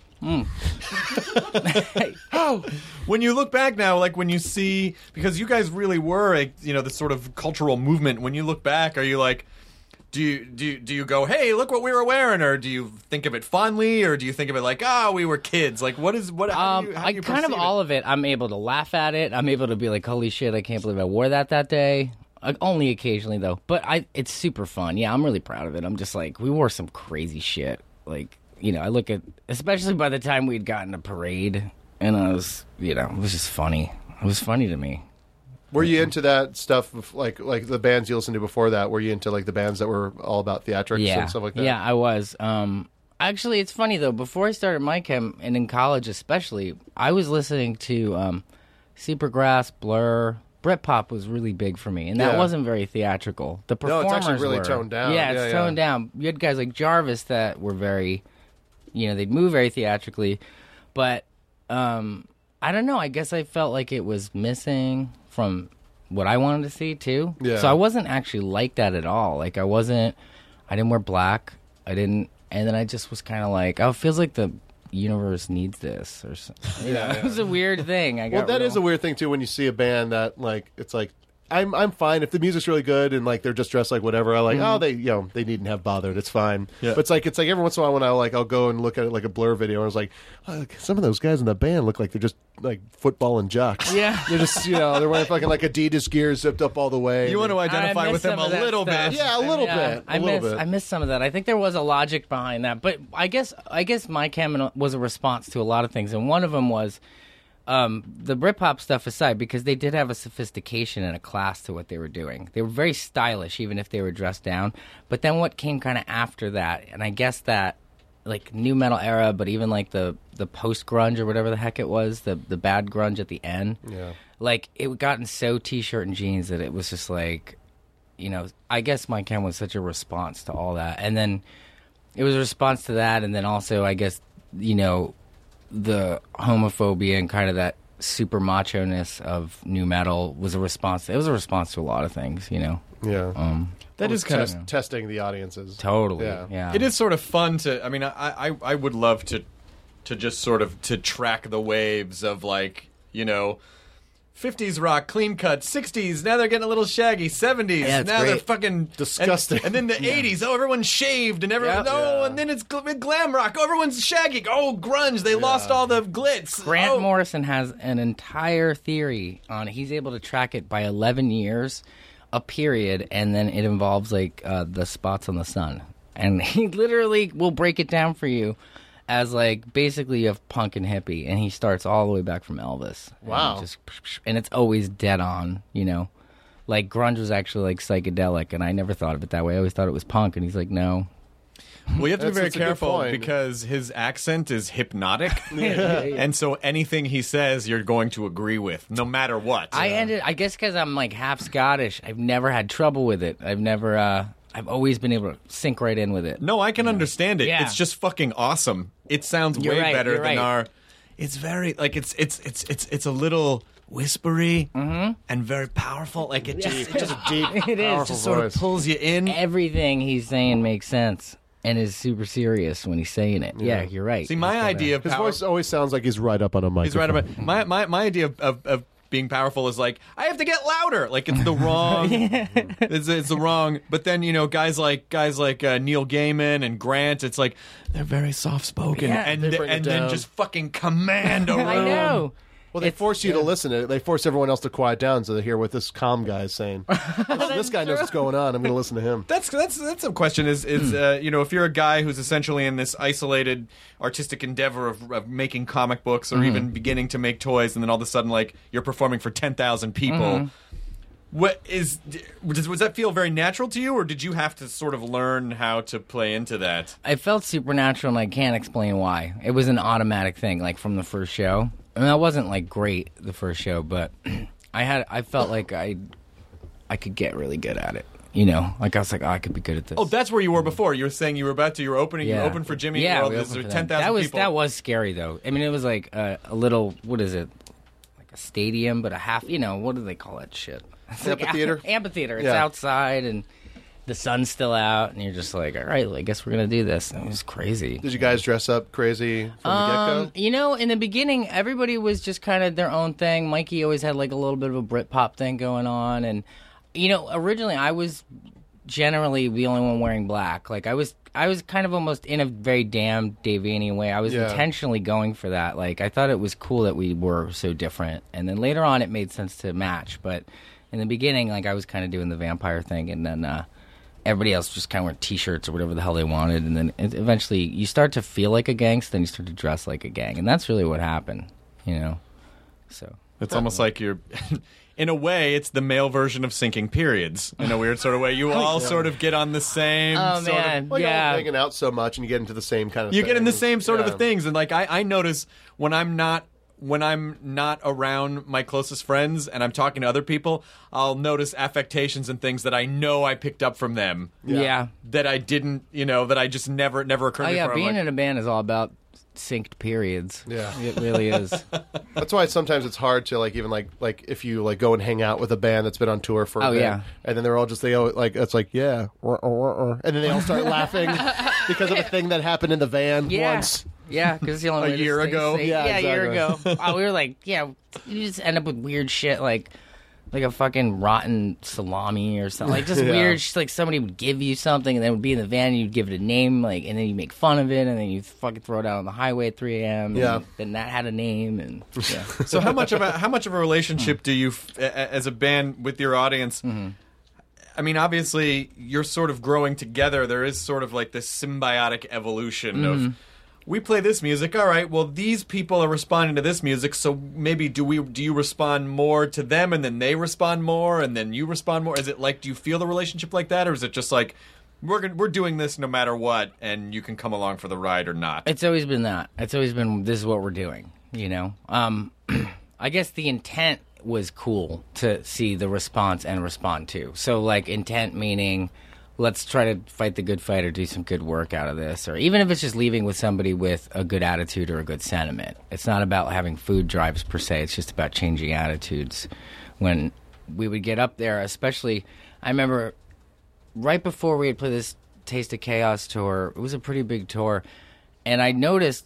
F: When you look back now, like when you see, because you guys really were, the sort of cultural movement. When you look back, are you like, do you go, hey, look what we were wearing, or do you think of it fondly, or do you think of it like, we were kids? Like, what? How do
H: I
F: you
H: kind of
F: perceive
H: all
F: it?
H: of it. I'm able to laugh at it. I'm able to be like, holy shit, I can't believe I wore that day. Only occasionally though, but it's super fun. Yeah, I'm really proud of it. I'm just like, we wore some crazy shit. Like, I look at, especially by the time we'd gotten to Parade, and I was, it was just funny. It was funny to me.
G: Were you into that stuff, like the bands you listened to before that? Were you into like the bands that were all about theatrics and stuff like that?
H: Yeah, I was. Actually, it's funny though. Before I started my chem, and in college especially, I was listening to Supergrass, Blur. Britpop was really big for me, and that
G: Yeah.
H: wasn't very theatrical. The
G: No, it's
H: performers
G: actually really
H: were.
G: toned down.
H: Yeah, it's
G: Yeah,
H: toned down. You had guys like Jarvis that were very, they'd move very theatrically, but I don't know. I guess I felt like it was missing from what I wanted to see too.
G: Yeah.
H: So I wasn't actually like that at all. Like I didn't wear black. And then I just was kind of like, it feels like the universe needs this, or something. It was a weird thing.
G: Well, that is a weird thing too when you see a band that like it's like I'm fine if the music's really good and like they're just dressed like whatever. I like they needn't have bothered. It's fine.
F: Yeah.
G: But it's like every once in a while when I'll go and look at it like a Blur video and I was like, oh, some of those guys in the band look like they're just like football and jocks.
H: Yeah.
G: They're just they're wearing fucking like Adidas gear zipped up all the way.
F: You want to identify with them a little bit.
G: Yeah, a little bit.
H: I miss some of that. I think there was a logic behind that, but I guess my Cam was a response to a lot of things, and one of them was the Britpop stuff aside, because they did have a sophistication and a class to what they were doing. They were very stylish, even if they were dressed down. But then what came kind of after that, and I guess that like new metal era, but even like the post grunge or whatever the heck it was, the bad grunge at the end.
G: Yeah.
H: Like it gotten so t-shirt and jeans that it was just like, I guess My Chem was such a response to all that, and then it was a response to that, and then also I guess the homophobia and kind of that super macho-ness of new metal was a response. It was a response to a lot of things,
G: Yeah.
F: That is kind of
G: testing the audiences.
H: Totally.
G: Yeah.
H: Yeah.
F: It is sort of fun to. I mean, I would love to just sort of to track the waves of like 50s rock, clean cut, 60s, now they're getting a little shaggy, 70s,
H: Yeah, it's
F: now
H: great.
F: they're fucking
G: disgusting.
F: And then the 80s, everyone's shaved, and everyone, and then it's glam rock, everyone's shaggy, grunge, they lost all the glitz.
H: Grant Morrison has an entire theory on it. He's able to track it by 11 years, a period, and then it involves like the spots on the sun. And he literally will break it down for you as like basically you have punk and hippie, and he starts all the way back from Elvis.
G: Wow.
H: And it's always dead on, Like grunge was actually like psychedelic, and I never thought of it that way. I always thought it was punk, and he's like, no.
F: Well, you have to be very
G: That's a good
F: careful
G: point.
F: because his accent is hypnotic, and so anything he says, you're going to agree with, no matter what.
H: I guess because I'm like half Scottish, I've never had trouble with it. I've always been able to sink right in with it.
F: No, I can understand it.
H: Yeah.
F: It's just fucking awesome. It sounds
H: You're
F: way
H: right,
F: better
H: you're
F: than
H: right.
F: our. It's very like it's a little whispery and very powerful. Like it just
G: Deep,
H: It is.
G: powerful
F: just sort of
G: voice.
F: pulls you in.
H: Everything he's saying makes sense and is super serious when he's saying it. Yeah, you're right.
F: See, my idea of
G: His
F: power.
G: voice always sounds like he's right up on a microphone.
F: He's right about my idea of being powerful is like I have to get louder. Like it's the wrong. It's the wrong. But then guys like Neil Gaiman and Grant. It's like they're very soft spoken
H: Yeah,
F: and
G: they bring it
F: then
G: down.
F: just fucking command a room.
H: I know.
G: Well, they force you to listen. They force everyone else to quiet down so they hear what this calm guy is saying. This guy knows what's going on. I'm going to listen to him.
F: That's a question. Is if you're a guy who's essentially in this isolated artistic endeavor of making comic books or even beginning to make toys, and then all of a sudden like you're performing for 10,000 people. Was that feel very natural to you, or did you have to sort of learn how to play into that?
H: I felt supernatural, and I can't explain why. It was an automatic thing, like from the first show. I mean, I wasn't like great the first show, but I felt like I could get really good at it. Like I was like, I could be good at this.
F: Oh, that's where you were before. You were saying you were opening. You opened for Jimmy
H: Yeah,
F: World.
H: we
F: There's
H: opened for
F: 10,000
H: them.
F: people.
H: That was scary though. I mean, it was like a little. What is it? Like a stadium, but a half. What do they call that shit? It's like
G: Amphitheater?
H: Amphitheater. It's
G: Yeah.
H: outside and the sun's still out, and you're just like, all right, well, I guess we're gonna do this. And it was crazy.
G: Did you guys dress up crazy from the get-go?
H: In the beginning, everybody was just kind of their own thing. Mikey always had like a little bit of a Britpop thing going on, and originally I was generally the only one wearing black. Like I was kind of almost in a very damn Davidian way. I was
G: Yeah.
H: intentionally going for that. Like I thought it was cool that we were so different, and then later on it made sense to match. But in the beginning, like I was kind of doing the vampire thing, and then everybody else just kind of wear T-shirts or whatever the hell they wanted, and then eventually you start to feel like a gangster, then you start to dress like a gang, and that's really what happened, So
F: It's almost like you're. In a way, it's the male version of sinking periods. In a weird sort of way, you all sort of get on the same.
H: Oh
F: sort
H: man,
F: of,
G: Well, you're all
H: yeah.
G: hanging out so much, and you get into the same kind of
F: you get in the
G: things.
F: same sort
G: Yeah.
F: of things, and like I notice when I'm not around my closest friends and I'm talking to other people, I'll notice affectations and things that I know I picked up from them.
H: Yeah.
F: That I didn't, that I just never occurred
H: Oh
F: to me
H: yeah,
F: before. I'm
H: being
F: like,
H: in a band is all about synced periods.
G: Yeah.
H: It really is.
G: That's why sometimes it's hard to like even like if you like go and hang out with a band that's been on tour for a bit,
H: yeah.
G: and then they all like it's like yeah, and then they all start laughing because of a thing that happened in the van
H: Yeah.
G: once.
H: Yeah, because the only
F: A
H: way to
F: year
H: stay
F: ago?
H: safe-
G: Yeah,
H: a year ago.
G: exactly.
H: We were like, yeah, you just end up with weird shit like like a fucking rotten salami or something, like just weird. Just like somebody would give you something, and then it would be in the van, and you'd give it a name, like, and then you make fun of it, and then you fucking throw it out on the highway at 3 a.m.
G: Yeah.
H: And then that had a name, and yeah.
F: So how much of a relationship do you, as a band, with your audience? I mean, obviously, you're sort of growing together. There is sort of like this symbiotic evolution of, we play this music, all right, well, these people are responding to this music, so maybe do you respond more to them, and then they respond more, and then you respond more? Is it like, do you feel the relationship like that, or is it just like, we're doing this no matter what, and you can come along for the ride or not?
H: It's always been that. It's always been, this is what we're doing, you know? I guess the intent was cool to see the response and respond to. So, like, intent meaning, let's try to fight the good fight or do some good work out of this. Or even if it's just leaving with somebody with a good attitude or a good sentiment. It's not about having food drives per se. It's just about changing attitudes. When we would get up there, especially, I remember right before we had played this Taste of Chaos tour, it was a pretty big tour, and I noticed,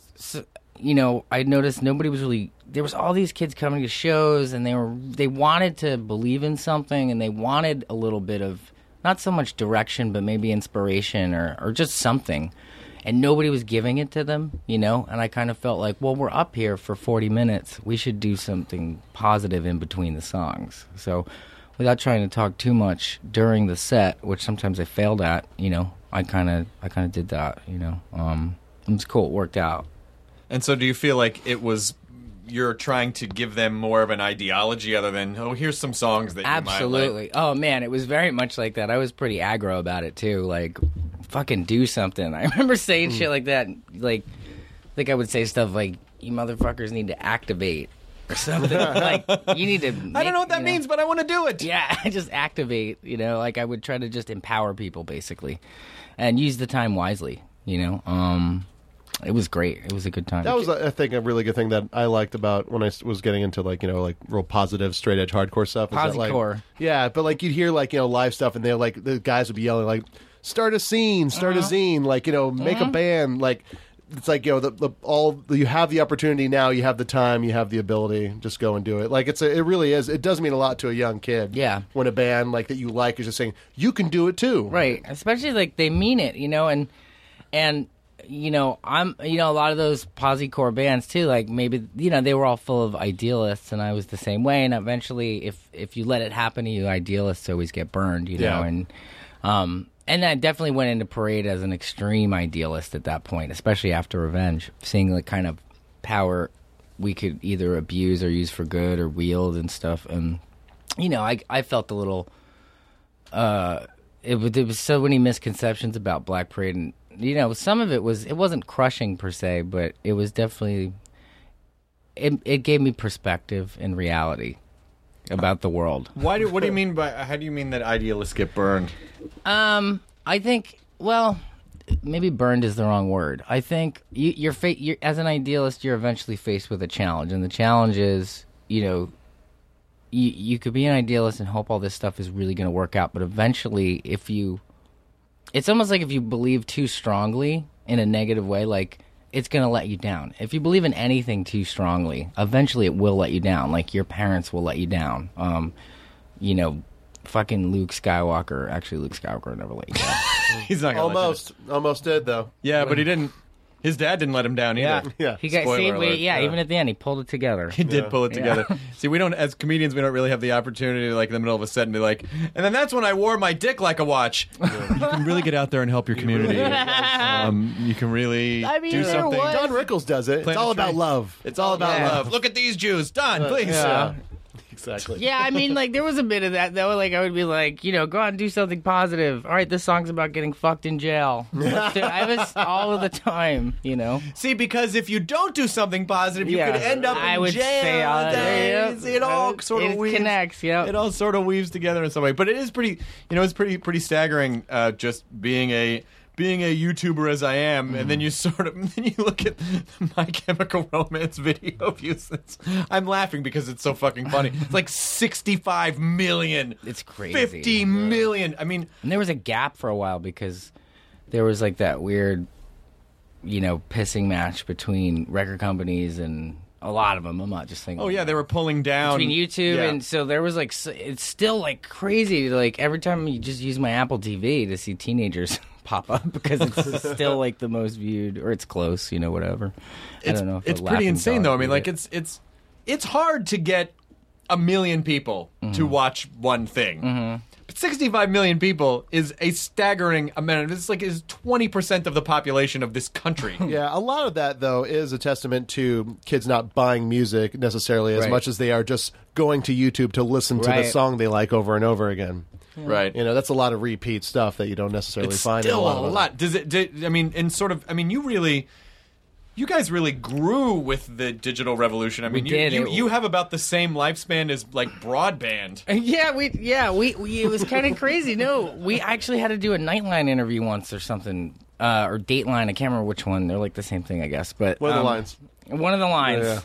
H: nobody was really, there was all these kids coming to shows, and they wanted to believe in something, and they wanted a little bit of, not so much direction, but maybe inspiration or just something. And nobody was giving it to them, you know? And I kind of felt like, well, we're up here for 40 minutes. We should do something positive in between the songs. So without trying to talk too much during the set, which sometimes I failed at, you know, I kind of did that, you know? It was cool. It worked out.
F: And so do you feel like you're trying to give them more of an ideology other than, oh, here's some songs that you
H: Absolutely.
F: might like?
H: Oh, man, it was very much like that. I was pretty aggro about it, too. Like, fucking do something. I remember saying shit like that. Like I would say stuff like, you motherfuckers need to activate or something. Like, you need to
F: I don't know what that means, but I want to do it.
H: Yeah, just activate, you know? Like, I would try to just empower people, basically, and use the time wisely, you know? It was great. It was a good time.
G: That was, I think, a really good thing that I liked about when I was getting into, like, you know, like real positive, straight edge hardcore stuff.
H: Posicore.
G: Like, yeah, but like you'd hear, like, you know, live stuff, and they're like, the guys would be yelling like, start a scene, start a zine, like, you know, make a band. Like, it's like, you know, you have the opportunity now, you have the time, you have the ability, just go and do it. Like, it really is. It does mean a lot to a young kid.
H: Yeah. When
G: a band like that you like is just saying you can do it too.
H: Right. Especially like they mean it, you know, and. You know, a lot of those posicore bands too, like maybe, you know, they were all full of idealists, and I was the same way. And eventually, if you let it happen to you, idealists always get burned, you know. And I definitely went into Parade as an extreme idealist at that point, especially after Revenge, seeing the kind of power we could either abuse or use for good or wield and stuff. And, you know, I felt a little, there was so many misconceptions about Black Parade, and, you know, some of it wasn't crushing per se, but it was definitely, it gave me perspective and reality about the world.
F: What do you mean by, how do you mean that idealists get burned?
H: I think, well, maybe burned is the wrong word. I think you're as an idealist, you're eventually faced with a challenge, and the challenge is, you know, you could be an idealist and hope all this stuff is really going to work out, but eventually, it's almost like if you believe too strongly in a negative way, like, it's going to let you down. If you believe in anything too strongly, eventually it will let you down. Like, your parents will let you down. You know, fucking Luke Skywalker. Actually, Luke Skywalker never let you down.
F: He's not going to
G: almost did, though.
F: Yeah, but he didn't. His dad didn't let him down either.
G: Yeah.
H: He got
F: Spoiler alert.
H: even at the end, he pulled it together.
F: He did pull it together. See, we don't, as comedians, we don't really have the opportunity, like, in the middle of a set and be like, and then that's when I wore my dick like a watch. You can really get out there and help your community. You can really do something.
G: Don Rickles does it. It's all about love.
F: It's all about love. Look at these Jews. Don, please.
G: Yeah. Exactly.
H: Yeah, I mean, like, there was a bit of that, though. Like, I would be like, you know, go out and do something positive. All right, this song's about getting fucked in jail. I was all of the time, you know.
F: See, because if you don't do something positive, you could end up in
H: would
F: jail.
H: Say,
F: it all sort of weaves.
H: Connects, yeah.
F: It all sort of weaves together in some way. But it is pretty, you know, it's pretty staggering, just being a YouTuber as I am, and then you look at My Chemical Romance video views. I'm laughing because it's so fucking funny. It's like 65 million.
H: It's crazy.
F: 50 million. I mean,
H: and there was a gap for a while because there was like that weird, you know, pissing match between record companies and A lot of them. I'm not just thinking.
F: Oh yeah, they were pulling down
H: between YouTube
F: Yeah.
H: and so there was like it's still like crazy. Like every time you just use my Apple TV to see teenagers pop up because it's still like the most viewed, or it's close, whatever. I don't know. If
F: It's
H: a
F: pretty
H: laughing
F: insane
H: dog
F: though. I mean,
H: did
F: like
H: it.
F: it's hard to get 1 million people to watch one thing. But 65 million people is a staggering amount. It's like is 20% of the population of this country.
G: Yeah, a lot of that, though, is a testament to kids not buying music necessarily as
H: Right.
G: much as they are just going to YouTube to listen to the
H: Right.
G: song they like over and over again.
F: Right.
G: That's a lot of repeat stuff that you don't necessarily
F: It's
G: find
F: still
G: in a lot
F: a
G: of
F: lot. You guys really grew with the digital revolution. I mean,
H: We did.
F: you have about the same lifespan as like broadband.
H: We it was kind of crazy. No, we actually had to do a Nightline interview once or something, or Dateline. I can't remember which one. They're like the same thing, I guess. But
G: One of the lines.
H: One of the lines.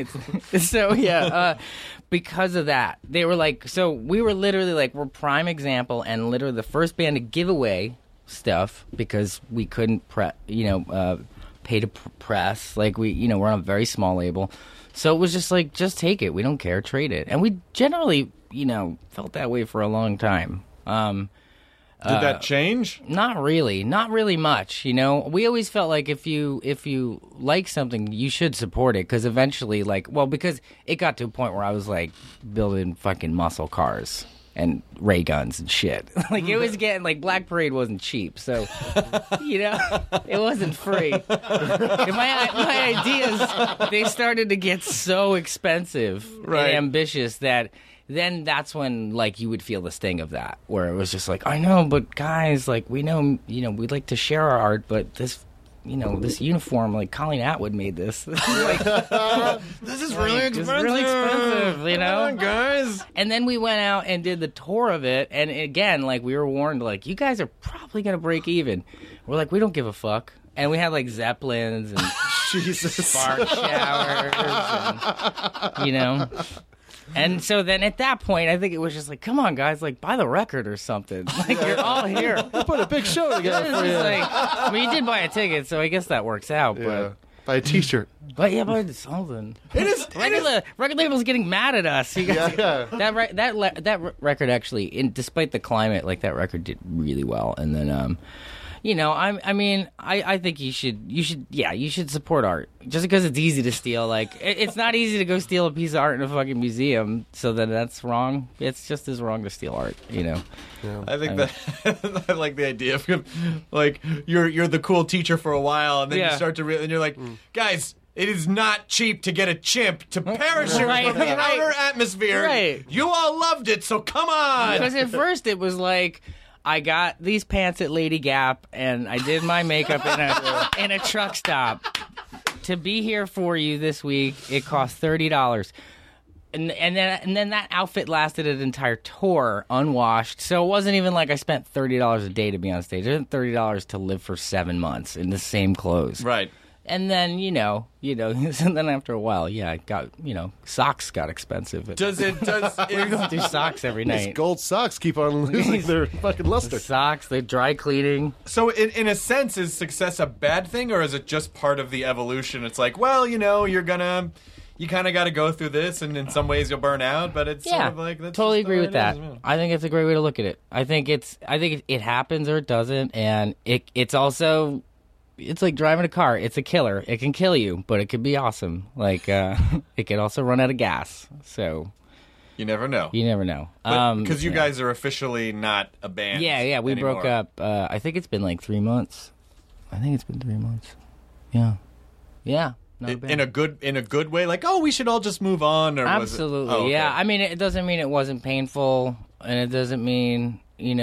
H: Because of that, they were like, so we were literally like, we're prime example, and literally the first band to give away stuff because we couldn't pay to press. Like we're on a very small label, so it was just like, just take it. We don't care, trade it, and we generally, felt that way for a long time.
F: Did that change?
H: Not really much. We always felt like if you like something, you should support it because eventually, because it got to a point where I was like building fucking muscle cars and ray guns and shit. Like it was getting like Black Parade wasn't cheap, so it wasn't free. And my ideas, they started to get so expensive and ambitious that. Then that's when, you would feel the sting of that, where it was just like, I know, but guys, we know, we'd like to share our art, but this, this uniform, Colleen Atwood made this. This
F: is really expensive.
H: It's really expensive,
F: Come on, guys.
H: And then we went out and did the tour of it, and again, we were warned, you guys are probably going to break even. We're like, we don't give a fuck. And we had, Zeppelins and spark showers and, And so then at that point, I think it was just like, come on, guys, buy the record or something. You're all here.
G: Put a big show together for you.
H: You did buy a ticket, so I guess that works out.
G: Yeah. Buy a T-shirt.
H: But buy something. Record label's getting mad at us. You guys, that record actually, despite the climate, that record did really well. And then, I think you should support art. Just because it's easy to steal, it's not easy to go steal a piece of art in a fucking museum, so then that's wrong. It's just as wrong to steal art,
F: Yeah. I think that I like the idea of you're the cool teacher for a while, and then you start to and you're like, guys, it is not cheap to get a chimp to parachute from the outer atmosphere.
H: Right.
F: You all loved it, so come on.
H: Because at first it was I got these pants at Lady Gap, and I did my makeup in a truck stop. To be here for you this week, it cost $30. And then that outfit lasted an entire tour unwashed. So it wasn't even like I spent $30 a day to be on stage. I spent $30 to live for 7 months in the same clothes.
F: Right.
H: And then, and then after a while, it got, socks got expensive.
F: We're
H: going through socks every night.
G: These gold socks keep on losing their fucking luster.
H: Socks, they're dry cleaning.
F: So in a sense, is success a bad thing, or is it just part of the evolution? It's like, well, you kind of got to go through this, and in some ways you'll burn out, but it's sort of like... That's
H: totally
F: just the
H: agree
F: way
H: with
F: it
H: that.
F: is, yeah.
H: I think it's a great way to look at it. I think it happens or it doesn't, and it's also... It's like driving a car. It's a killer. It can kill you, but it could be awesome. It could also run out of gas. So
F: you never know. Because you guys are officially not a band.
H: Yeah. We
F: anymore.
H: broke up. I think it's been 3 months. Yeah. Not a band.
F: In a good way. We should all just move on. Or
H: Absolutely.
F: Was it? Oh, okay.
H: Yeah. I mean, it doesn't mean it wasn't painful, and it doesn't mean.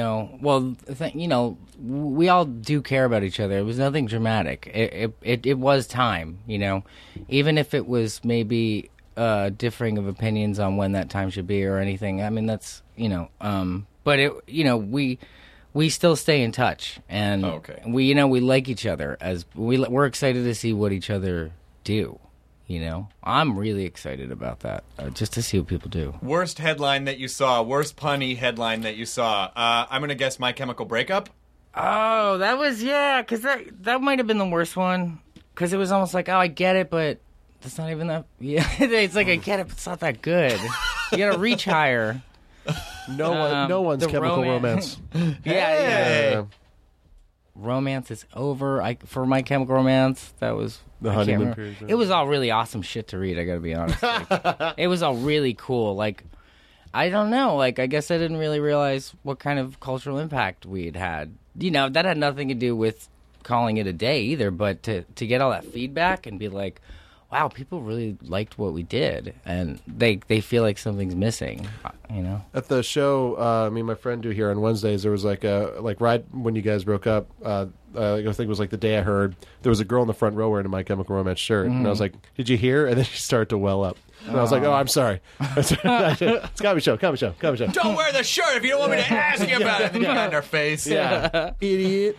H: We all do care about each other. It was nothing dramatic. It was time, even if it was maybe differing of opinions on when that time should be or anything. I mean, that's, but we still stay in touch, and we like each other as we're excited to see what each other do. I'm really excited about that, just to see what people do.
F: Worst headline that you saw, worst punny headline that you saw. I'm going to guess My Chemical Breakup.
H: Oh, that was, because that might have been the worst one, because it was almost like, oh, I get it, but That's not even that. Yeah, it's like I get it, but it's not that good. You gotta reach higher.
G: No one's
H: the
G: Chemical Romance.
H: Yeah. Romance is over. For My Chemical Romance, that was
G: The
H: I can't
G: honeymoon
H: remember.
G: period.
H: It was all really awesome shit to read. I gotta be honest. Like, it was all really cool. Like, I don't know. Like, I guess I didn't really realize what kind of cultural impact we had. You know, that had nothing to do with calling it a day either. But to get all that feedback and be like, wow, people really liked what we did, and they feel like something's missing. You know.
G: At the show, me and my friend do here on Wednesdays, there was right when you guys broke up, I think it was like the day I heard, there was a girl in the front row wearing a My Chemical Romance shirt. And I was like, did you hear? And then she started to well up. And I was like, oh, I'm sorry. It's Comedy Show.
F: Don't wear the shirt if you don't want me to ask you about it. Then you got in her face.
G: Yeah. Idiot.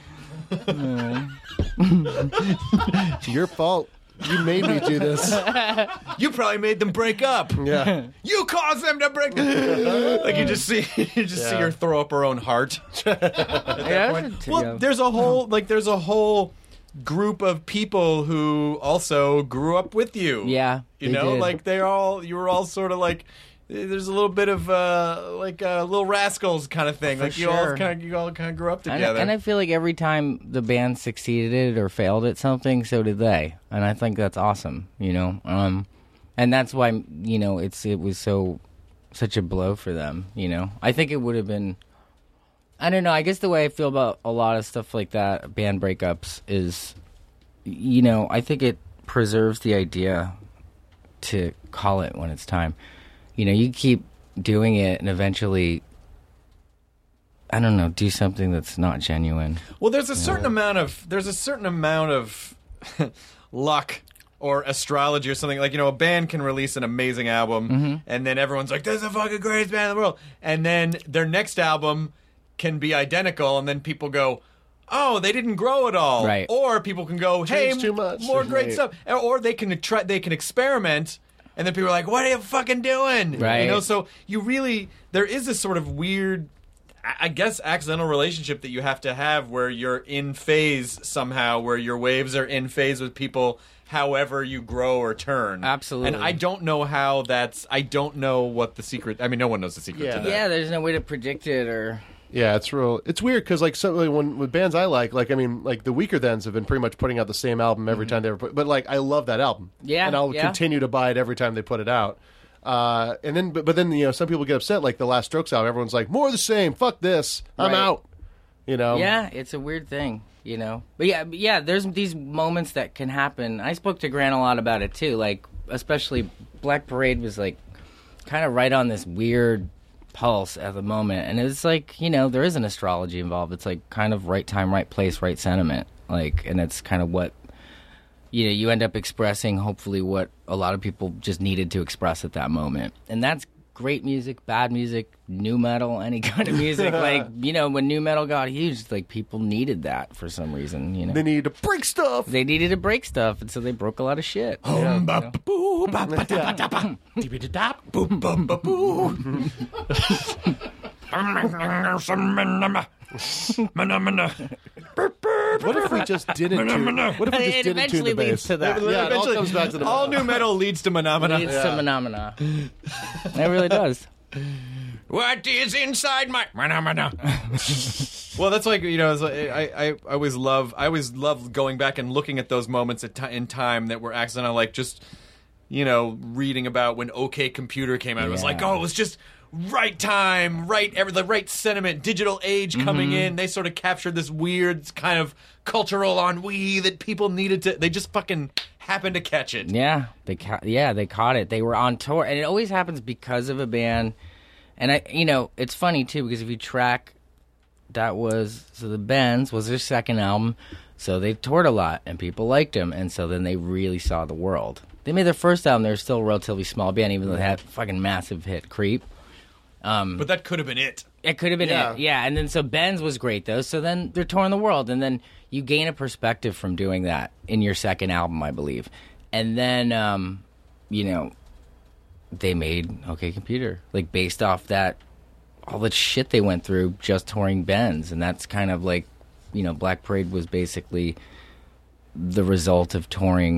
G: It's your fault. You made me do this.
F: You probably made them break up.
G: Yeah.
F: You caused them to break up. Like you just see her throw up her own heart. Well, there's a whole group of people who also grew up with you.
H: Yeah.
F: You know,
H: did.
F: like you were all sort of like, there's a little bit of Little Rascals kind of thing.
H: For
F: like you
H: sure.
F: all kind of grew up together.
H: And I feel like every time the band succeeded or failed at something, so did they. And I think that's awesome, you know. And that's why, you know, it was such a blow for them, you know. I think it would have been, I don't know, I guess the way I feel about a lot of stuff like that, band breakups, is, you know, I think it preserves the idea to call it when it's time. You know, you keep doing it and eventually, I don't know, do something that's not genuine.
F: Well, there's a certain amount of luck or astrology or something. Like, you know, a band can release an amazing album and then everyone's like, this is the fucking greatest band in the world. And then their next album can be identical and then people go, oh, they didn't grow at all.
H: Right.
F: Or people can go, hey,
G: Changed too much.
F: more great
G: Right.
F: stuff. Or they can experiment. And then people are like, what are you fucking doing?
H: Right.
F: You know, so there is this sort of weird, I guess, accidental relationship that you have to have where you're in phase somehow, where your waves are in phase with people however you grow or turn.
H: Absolutely.
F: And I don't know I don't know what the secret, I mean, no one knows the secret to that.
H: Yeah, there's no way to predict it or...
G: Yeah, it's weird because when with bands I like the Weaker Thens have been pretty much putting out the same album every time they ever put, but like I love that album.
H: Yeah,
G: and I'll continue to buy it every time they put it out. And then but then you know some people get upset like the Last Strokes album. Everyone's like more of the same. Fuck this. I'm
H: Right.
G: out. You know.
H: Yeah, it's a weird thing, you know. But yeah, there's these moments that can happen. I spoke to Grant a lot about it too. Like especially Black Parade was like kind of right on this weird pulse at the moment, and it's like, you know, there is an astrology involved. It's like kind of right time, right place, right sentiment, like, and it's kind of what, you know, you end up expressing hopefully what a lot of people just needed to express at that moment. And that's great music, bad music, new metal, any kind of music. Like, you know, when new metal got huge, like people needed that for some reason, you know.
G: They need to break stuff.
H: They needed to break stuff, and so they broke a lot of shit.
G: What if we just didn't tune? What if we just
H: It
G: didn't tune
H: eventually
G: the
H: leads
G: bass?
H: to that.
G: Yeah, it all comes back to the
F: all new metal leads to Phenomena.
H: Leads to phenomena. It really does.
F: What is inside my Phenomena? Well, that's like, you know, it's like, I always love going back and looking at those moments in time that were accidental, like just, you know, reading about when OK Computer came out. It was like, oh, it was just right time, the right sentiment, digital age coming in. They sort of captured this weird kind of cultural ennui that people needed to. They just fucking happened to catch it.
H: Yeah, they caught it. They were on tour, and it always happens because of a band. And you know, it's funny too because if you track, the Bends was their second album, so they toured a lot and people liked them, and so then they really saw the world. They made their first album; they were still a relatively small band, even though they had a fucking massive hit, Creep.
F: But that could have been it.
H: It could have been it, yeah. And then so Ben's was great though. So then they're touring the world, and then you gain a perspective from doing that in your second album, I believe. And then, you know, they made OK Computer, like based off that, all the shit they went through just touring Ben's, and that's kind of like, you know, Black Parade was basically the result of touring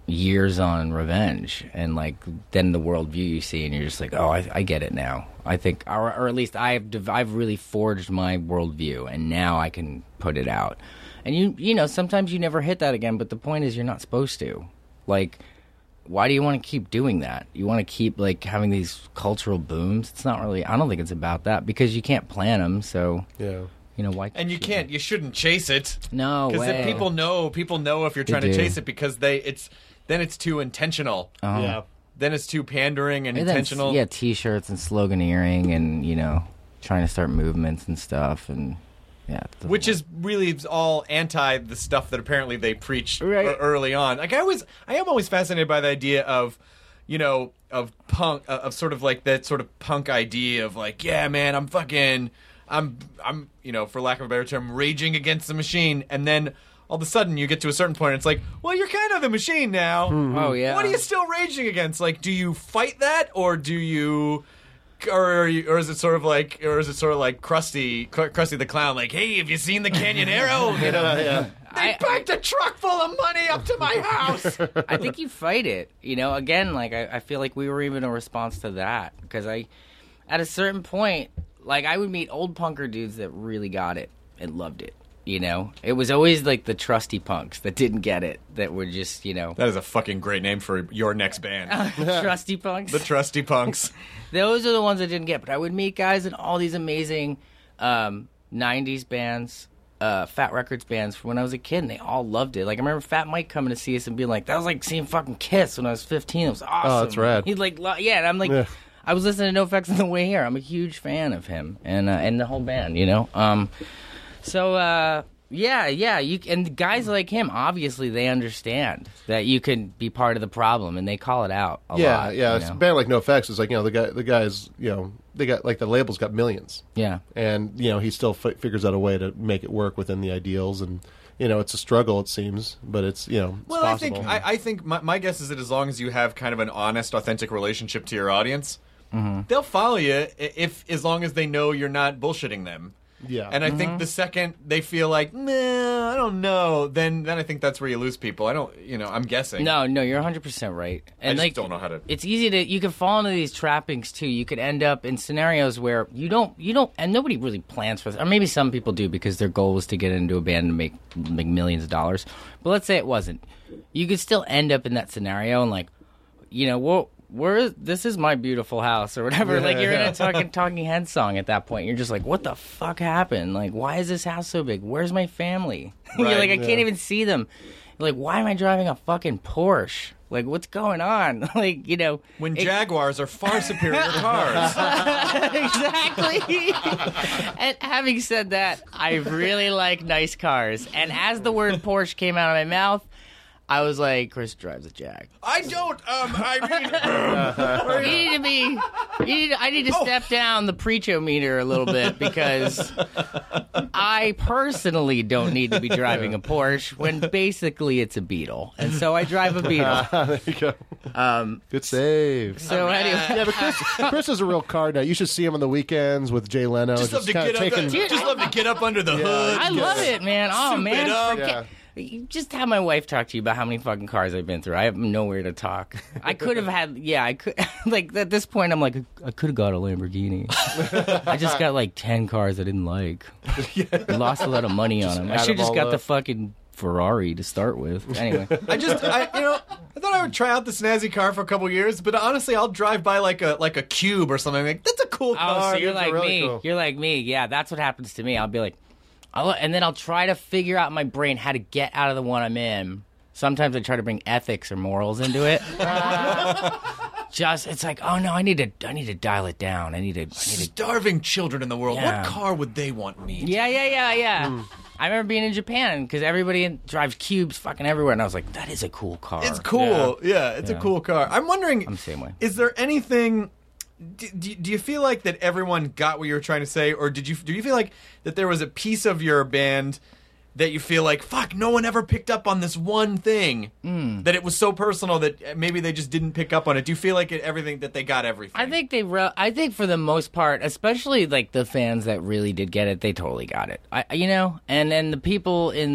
H: years on Revenge, and like then the worldview you see, and you're just like, oh, I get it now. I think, or at least I've really forged my worldview, and now I can put it out. And you know, sometimes you never hit that again, but the point is, you're not supposed to. Like, why do you want to keep doing that? You want to keep like having these cultural booms? It's not really. I don't think it's about that, because you can't plan them. So
G: Yeah.
H: you know why?
F: And you shouldn't chase it.
H: No
F: Because
H: way.
F: people know if you're trying to
H: do.
F: chase it, because then it's too intentional.
G: Yeah.
F: Then it's too pandering and
H: And then,
F: intentional.
H: yeah, T-shirts and sloganeering, and you know, trying to start movements and stuff, and yeah, it doesn't
F: Which
H: work.
F: is really all anti the stuff that apparently they preached
H: Right.
F: early on. Like I am always fascinated by the idea of, you know, of punk, of sort of like that sort of punk idea of like, yeah, man, I'm, you know, for lack of a better term, raging against the machine, and then all of a sudden you get to a certain point, and it's like, well, you're kind of the machine now.
H: Oh yeah.
F: What are you still raging against? Like, do you fight that, or do you? Or is it sort of like Krusty the Clown? Like, hey, have you seen the Canyonero? You know, they packed a truck full of money up to my house.
H: I think you fight it. You know, again, like I feel like we were even a response to that, because at a certain point, like I would meet old punker dudes that really got it and loved it. You know, it was always like the trusty punks that didn't get it, that were just, you know,
F: That is a fucking great name for your next band.
H: trusty punks.
F: The Trusty Punks.
H: Those are the ones I didn't get. But I would meet guys in all these amazing 90s bands, Fat Records bands from when I was a kid, and they all loved it. Like, I remember Fat Mike coming to see us and being like, that was like seeing fucking Kiss when I was 15. It was awesome.
G: Oh, that's rad.
H: He'd like, yeah, and I'm like,
G: Yeah.
H: I was listening to NoFX on the way here. I'm a huge fan of him and the whole band, you know? Yeah, and guys like him, obviously, they understand that you can be part of the problem, and they call it out a lot.
G: Yeah.
H: you
G: It's a
H: know?
G: band like NoFX is like, you know, the guys, you know, they got like the label's got millions,
H: Yeah.
G: and you know he still figures out a way to make it work within the ideals, and you know it's a struggle, it seems, but it's, you know, it's
F: Well,
G: possible.
F: I think my guess is that as long as you have kind of an honest, authentic relationship to your audience, they'll follow you as long as they know you're not bullshitting them.
G: Yeah.
F: And I think the second they feel like, nah, I don't know, then I think that's where you lose people. I'm guessing.
H: No, you're 100% right. And
F: just
H: like,
F: don't know how to.
H: It's easy to. You can fall into these trappings too. You could end up in scenarios where you don't, and nobody really plans for this. Or maybe some people do because their goal was to get into a band and make millions of dollars. But let's say it wasn't. You could still end up in that scenario and like, you know, this is my beautiful house or whatever. Like you're in a Talking Heads song at that point. You're just like, what the fuck happened? Like, why is this house so big? Where's my family? You're
F: Right,
H: like, I can't even see them. You're like, why am I driving a fucking Porsche? Like, what's going on? Like, you know.
F: When Jaguars are far superior cars.
H: Exactly. And having said that, I really like nice cars. And as the word Porsche came out of my mouth, I was like, Chris drives a Jag.
F: I don't.
H: I need to step down the preach-o-meter a little bit because I personally don't need to be driving a Porsche when basically it's a Beetle. And so I drive a Beetle.
G: There you go. Good save.
H: So anyway.
G: Yeah, but Chris is a real car nut. You should see him on the weekends with Jay Leno.
F: Just love to
G: kinda
F: get up.
G: taking-
F: Just love to get up under the hood.
H: I love it, man. Oh,
F: Soup
H: man.
F: it up.
H: Forget- You just have my wife talk to you about how many fucking cars I've been through. I have nowhere to talk. I could have had, I could, like, at this point, I'm like, I could have got a Lamborghini. I just got, like, 10 cars I didn't like. I lost a lot of money on them. I
G: add
H: should
G: them
H: just
G: all
H: got
G: up.
H: the fucking Ferrari to start with. Anyway.
F: I thought I would try out the snazzy car for a couple years, but honestly, I'll drive by like a Cube or something. Like, that's a cool
H: Oh,
F: car.
H: so you're
G: these are
H: like
G: really
H: me.
G: cool.
H: You're like me. Yeah, that's what happens to me. I'll be like, and then I'll try to figure out in my brain how to get out of the one I'm in. Sometimes I try to bring ethics or morals into it. It's like, oh no, I need to dial it down. I need to.
F: Starving children in the world.
H: Yeah.
F: What car would they want me?
H: Yeah. I remember being in Japan because everybody drives Cubes fucking everywhere, and I was like, that is a cool car.
F: It's cool. Yeah, it's a cool car. I'm wondering,
H: I'm the same way.
F: is there anything... Do you feel like that everyone got what you were trying to say, or do you feel like that there was a piece of your band that you feel like, fuck, no one ever picked up on this one thing, that it was so personal that maybe they just didn't pick up on it? Do you feel like everything that they got everything?
H: I think I think for the most part, especially like the fans that really did get it, they totally got it. And then the people in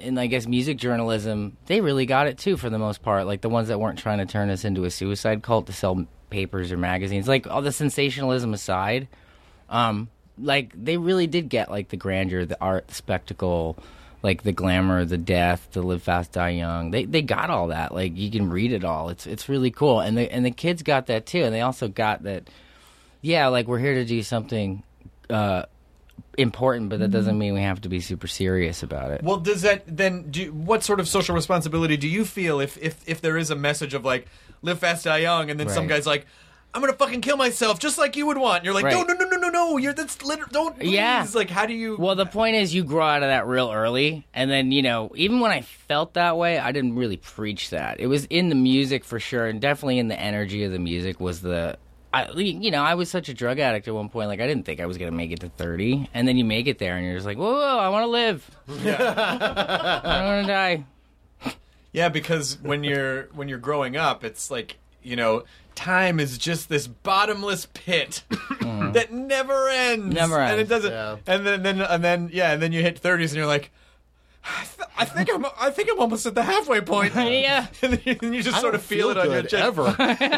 H: I guess music journalism, they really got it too for the most part. Like the ones that weren't trying to turn us into a suicide cult to sell papers or magazines. Like all the sensationalism aside, like they really did get like the grandeur, the art, the spectacle, like the glamour, the death, the live fast, die young. They got all that. Like you can read it all. It's really cool. And the kids got that too. And they also got that. Yeah, like we're here to do something important, but that doesn't mean we have to be super serious about it.
F: Well, does that then? What sort of social responsibility do you feel if there is a message of like live fast, die young, and then some guy's like, I'm gonna fucking kill myself just like you would want. And you're like, no, that's literally don't. Please. Yeah. Like, how do you?
H: Well, the point is, you grow out of that real early, and then even when I felt that way, I didn't really preach that. It was in the music for sure, and definitely in the energy of the music was the. I was such a drug addict at one point. Like, I didn't think I was going to make it to 30. And then you make it there, and you're just like, whoa, I want to live. Yeah. I don't want to die.
F: Yeah, because when you're growing up, it's like, time is just this bottomless pit that never ends.
H: Never ends.
F: And it doesn't.
G: Yeah.
F: And then you hit 30s, and you're like, I think I'm almost at the halfway point.
H: Yeah.
F: And then you just sort of feel it on your chest.
G: Ever.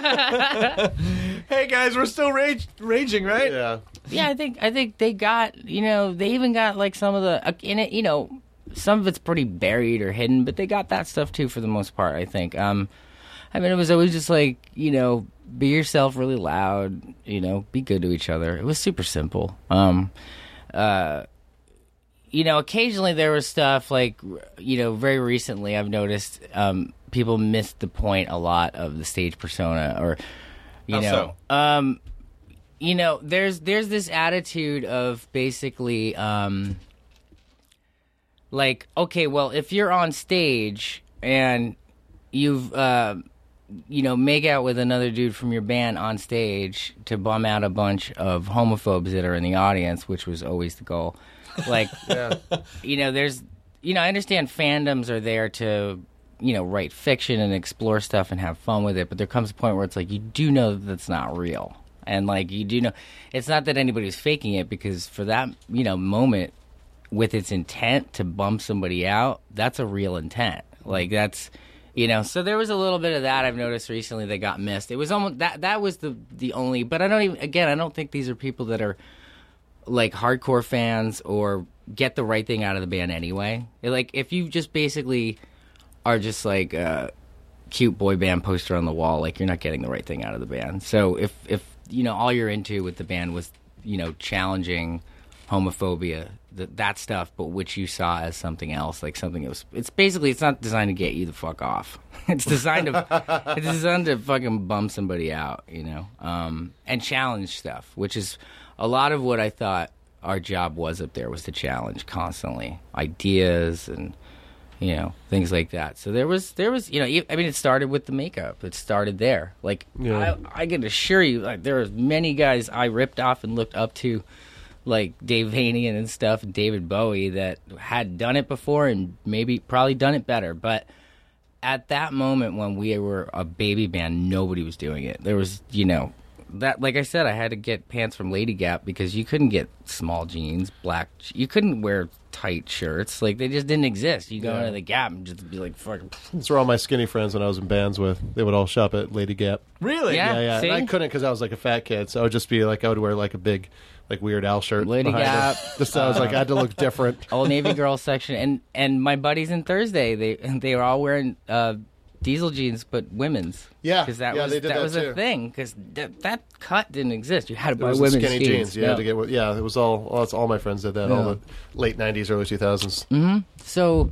F: Hey guys, we're still raging, right?
G: Yeah.
H: Yeah, I think they got, they even got like some of the some of it's pretty buried or hidden, but they got that stuff too for the most part, I think. It was always just like, be yourself really loud, be good to each other. It was super simple. Occasionally there was stuff like, very recently I've noticed people missed the point a lot of the stage persona or, there's this attitude of basically like, okay, well, if you're on stage and you've, make out with another dude from your band on stage to bum out a bunch of homophobes that are in the audience, which was always the goal. Like, I understand fandoms are there to, write fiction and explore stuff and have fun with it, but there comes a point where it's like, you do know that that's not real. And, like, you do know, it's not that anybody's faking it, because for that, moment with its intent to bum somebody out, that's a real intent. Like, that's, so there was a little bit of that I've noticed recently that got missed. It was almost, that was the only, but I don't think these are people that are, like, hardcore fans or get the right thing out of the band anyway. Like, if you just basically are just like a cute boy band poster on the wall, like, you're not getting the right thing out of the band. So if all you're into with the band was, challenging homophobia, that stuff, but which you saw as something else, like something that was, it's not designed to get you the fuck off. It's designed to fucking bum somebody out, and challenge stuff, which is a lot of what I thought our job was up there, was to challenge constantly ideas and, things like that. So there was, it started with the makeup. It started there. Like, yeah. I can assure you, like, there was many guys I ripped off and looked up to, like Dave Vanian and stuff, and David Bowie, that had done it before and probably done it better. But at that moment when we were a baby band, nobody was doing it. There was, that, like I said, I had to get pants from Lady Gap because you couldn't get small jeans, you couldn't wear tight shirts. Like, they just didn't exist. You go into the Gap and just be like, fucking.
G: These were all my skinny friends when I was in bands with. They would all shop at Lady Gap.
F: Really?
H: Yeah.
G: And I couldn't because I was like a fat kid. So I would just be like, I would wear like a big, like, Weird Al shirt.
H: Lady Gap.
G: Just I was like, I had to look different.
H: Old Navy girls section, and my buddies in Thursday, they were all wearing Diesel jeans, but women's.
G: Yeah,
H: because that
G: that
H: was
G: too.
H: a thing. Because that cut didn't exist. You had to buy
G: was
H: women's
G: skinny jeans. You had to get. Yeah, it was all. That's all my friends did that.
H: Yeah.
G: All the late '90s, early 2000s.
H: Mm-hmm. So,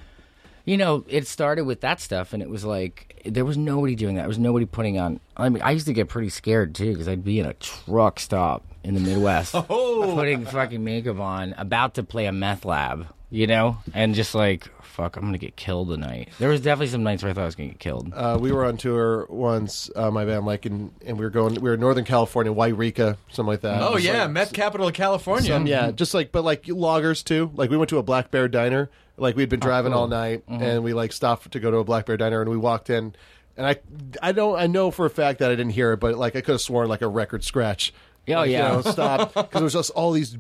H: it started with that stuff, and it was like there was nobody doing that. There was nobody putting on. I mean, I used to get pretty scared too because I'd be in a truck stop in the Midwest, putting fucking makeup on, about to play a meth lab, and just like, fuck, I'm gonna get killed tonight. There was definitely some nights where I thought I was gonna get killed.
G: We were on tour once, my band, like, and we were in Northern California, Wairika, something like that.
F: Oh yeah, meth capital of California.
G: But like loggers too. Like, we went to a Black Bear diner. Like, we'd been driving all night, and we like stopped to go to a Black Bear diner, and we walked in, and I know for a fact that I didn't hear it, but like I could have sworn like a record scratch.
H: Oh, yeah.
G: Stopped because there was just all these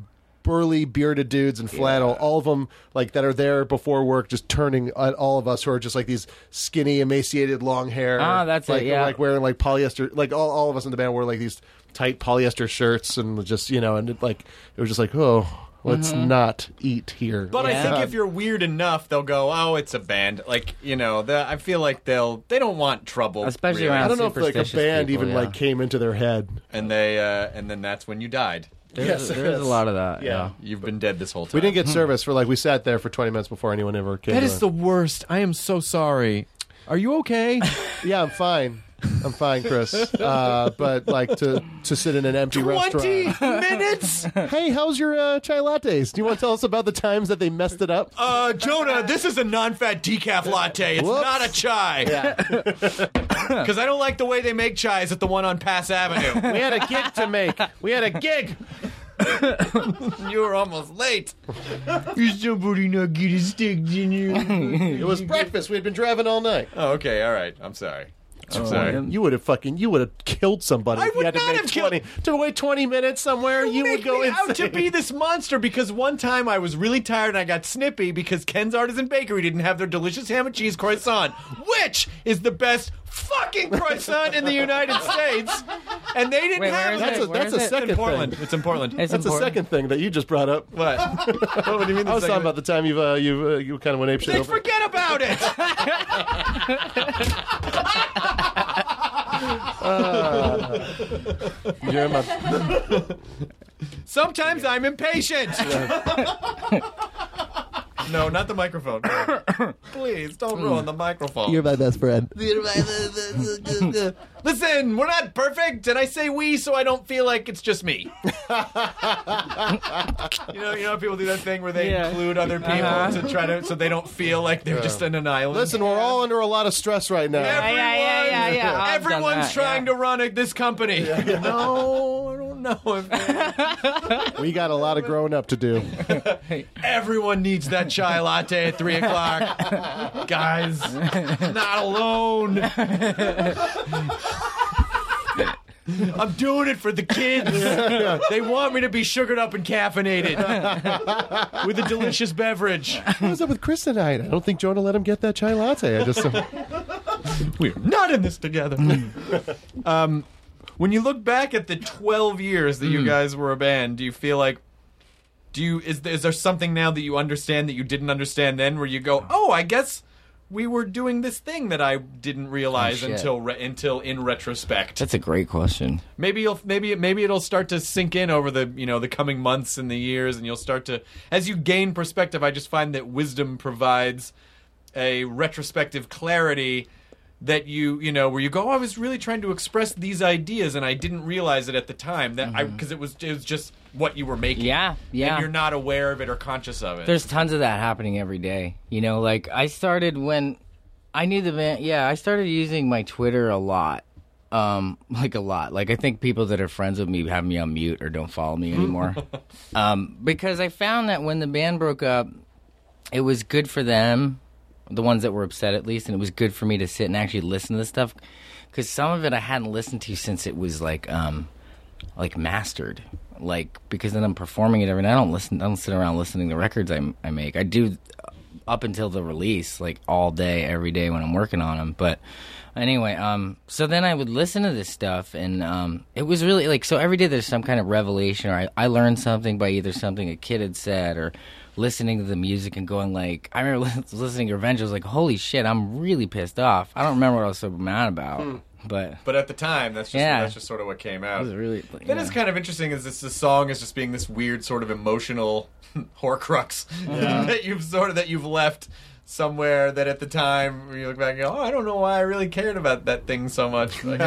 G: burly, bearded dudes in flannel, all of them like that are there before work, just turning at all of us who are just like these skinny, emaciated, long hair.
H: That's
G: like,
H: it, yeah.
G: Like wearing like polyester, like all of us in the band wore like these tight polyester shirts and just, and it was just like, oh, let's not eat here.
F: But I think if you're weird enough, they'll go, "Oh, it's a band." Like, I feel like they don't want trouble,
H: especially
F: really.
H: around
G: I don't know if like a
H: superstitious
G: band
H: people,
G: even like came into their head.
F: And then that's when you died.
H: There's a lot of that. Yeah.
F: You've been dead this whole time.
G: We didn't get service for we sat there for 20 minutes before anyone ever came.
F: That is the worst. I am so sorry. Are you okay?
G: Yeah, I'm fine. I'm fine, Chris. But like to sit in an empty
F: 20
G: restaurant.
F: minutes?
G: Hey, how's your chai lattes? Do you want to tell us about the times that they messed it up?
F: Jonah, this is a non-fat decaf latte. It's
G: Whoops.
F: not a chai. Because I don't like the way they make chais at the one on Pass Avenue.
G: We had a gig to make. We had a gig.
F: You were almost late. Is somebody not getting stick, didn't you?
G: It was breakfast. We had been driving all night.
F: Oh, okay, all right. I'm sorry. I'm sorry.
G: You would have killed somebody.
F: I
G: if you
F: would
G: had to
F: not
G: make
F: have killed-
G: to wait 20 minutes somewhere. You would go
F: me
G: insane.
F: out to be this monster because one time I was really tired and I got snippy because Ken's Artisan Bakery didn't have their delicious ham and cheese croissant, which is the best fucking croissant in the United States, and they didn't
H: Wait, where
F: have
H: is
F: it.
H: it? Where
G: That's
H: is
G: a
H: it?
G: second
F: It's in Portland.
G: thing.
F: It's in Portland.
H: It's
G: That's the
H: important.
G: second thing that you just brought up.
F: What? What do you mean?
G: I was talking about the time you kind of went apeshit
F: Then
G: over.
F: forget about it.
G: You're my-
F: Sometimes I'm impatient. No, not the microphone. Please don't ruin the microphone.
G: You're my best friend.
F: Listen, we're not perfect, and I say we so I don't feel like it's just me. you know how people do that thing where they include other people to try to, so they don't feel like they're just in an island.
G: Listen, we're all under a lot of stress right now.
H: Yeah. I've done
F: Everyone's
H: that,
F: trying to run this company. No, I don't know if
G: We got a lot of growing up to do.
F: everyone needs that chai latte at 3 o'clock. Guys, not alone. I'm doing it for the kids. They want me to be sugared up and caffeinated with a delicious beverage.
G: What was up with Chris tonight? I don't think Jonah let him get that chai latte. I just
F: We're not in this together. When you look back at the 12 years that you guys were a band, do you feel like is there something now that you understand that you didn't understand then, where you go, oh, I guess we were doing this thing that I didn't realize until in retrospect?
H: That's a great question.
F: Maybe it'll start to sink in over the coming months and the years, and you'll start to, as you gain perspective. I just find that wisdom provides a retrospective clarity that where you go, oh, I was really trying to express these ideas and I didn't realize it at the time because it was just what you were making.
H: Yeah.
F: And you're not aware of it or conscious of it.
H: There's tons of that happening every day. Like I started when I knew the band. Yeah, I started using my Twitter a lot. Like a lot. Like I think people that are friends with me have me on mute or don't follow me anymore. Because I found that when the band broke up, it was good for them, the ones that were upset at least, and it was good for me to sit and actually listen to this stuff, because some of it I hadn't listened to since it was like mastered, because then I'm performing it every night. I don't sit around listening to records I make. I do up until the release, like all day, every day when I'm working on them. But anyway, so then I would listen to this stuff, and it was really so every day there's some kind of revelation, or I learned something by either something a kid had said or listening to the music and going I remember listening to Revenge. I was like, holy shit, I'm really pissed off. I don't remember what I was so mad about. But
F: at the time, that's just sort of what came out.
H: It was really,
F: that is kind of interesting. Is this song is just being this weird sort of emotional Horcrux that you've left somewhere, that at the time when you look back and go, oh, I don't know why I really cared about that thing so much. I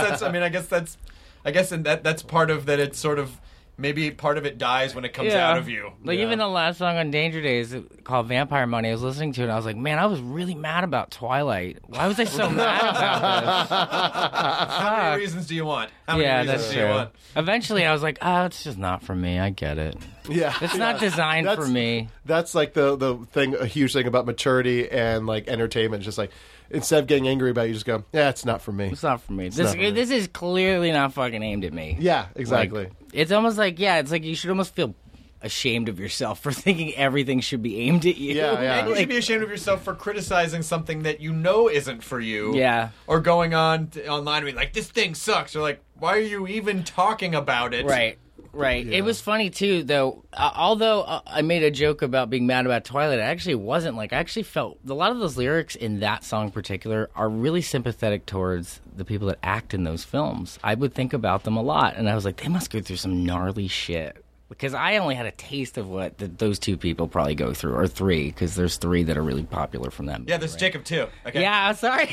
F: guess that's part of that. It's sort of, maybe part of it dies when it comes out of you.
H: Even the last song on Danger Days called Vampire Money, I was listening to it and I was like, man, I was really mad about Twilight. Why was I so mad about this?
F: How many reasons do you want?
H: That's true. Eventually I was like, it's just not for me. I get it.
G: Yeah,
H: it's not designed for me.
G: That's like the thing, a huge thing about maturity and like entertainment. Just like, instead of getting angry about it, you just go, yeah, it's not for me.
H: It's not for me. This is clearly not fucking aimed at me.
G: Yeah, exactly.
H: It's almost like, it's like you should almost feel ashamed of yourself for thinking everything should be aimed at you.
G: Yeah, yeah.
F: You should be ashamed of yourself for criticizing something that you know isn't for you.
H: Yeah.
F: Or going on online and being like, this thing sucks. Or like, why are you even talking about it?
H: Right. It was funny, too, though. Although I made a joke about being mad about Twilight, it actually wasn't. Like, I actually felt a lot of those lyrics in that song in particular are really sympathetic towards the people that act in those films. I would think about them a lot, and I was like, they must go through some gnarly shit. Because I only had a taste of what those two people probably go through, or three, because there's three that are really popular from them.
F: Yeah, there's Jacob, too. Okay.
H: Yeah, sorry.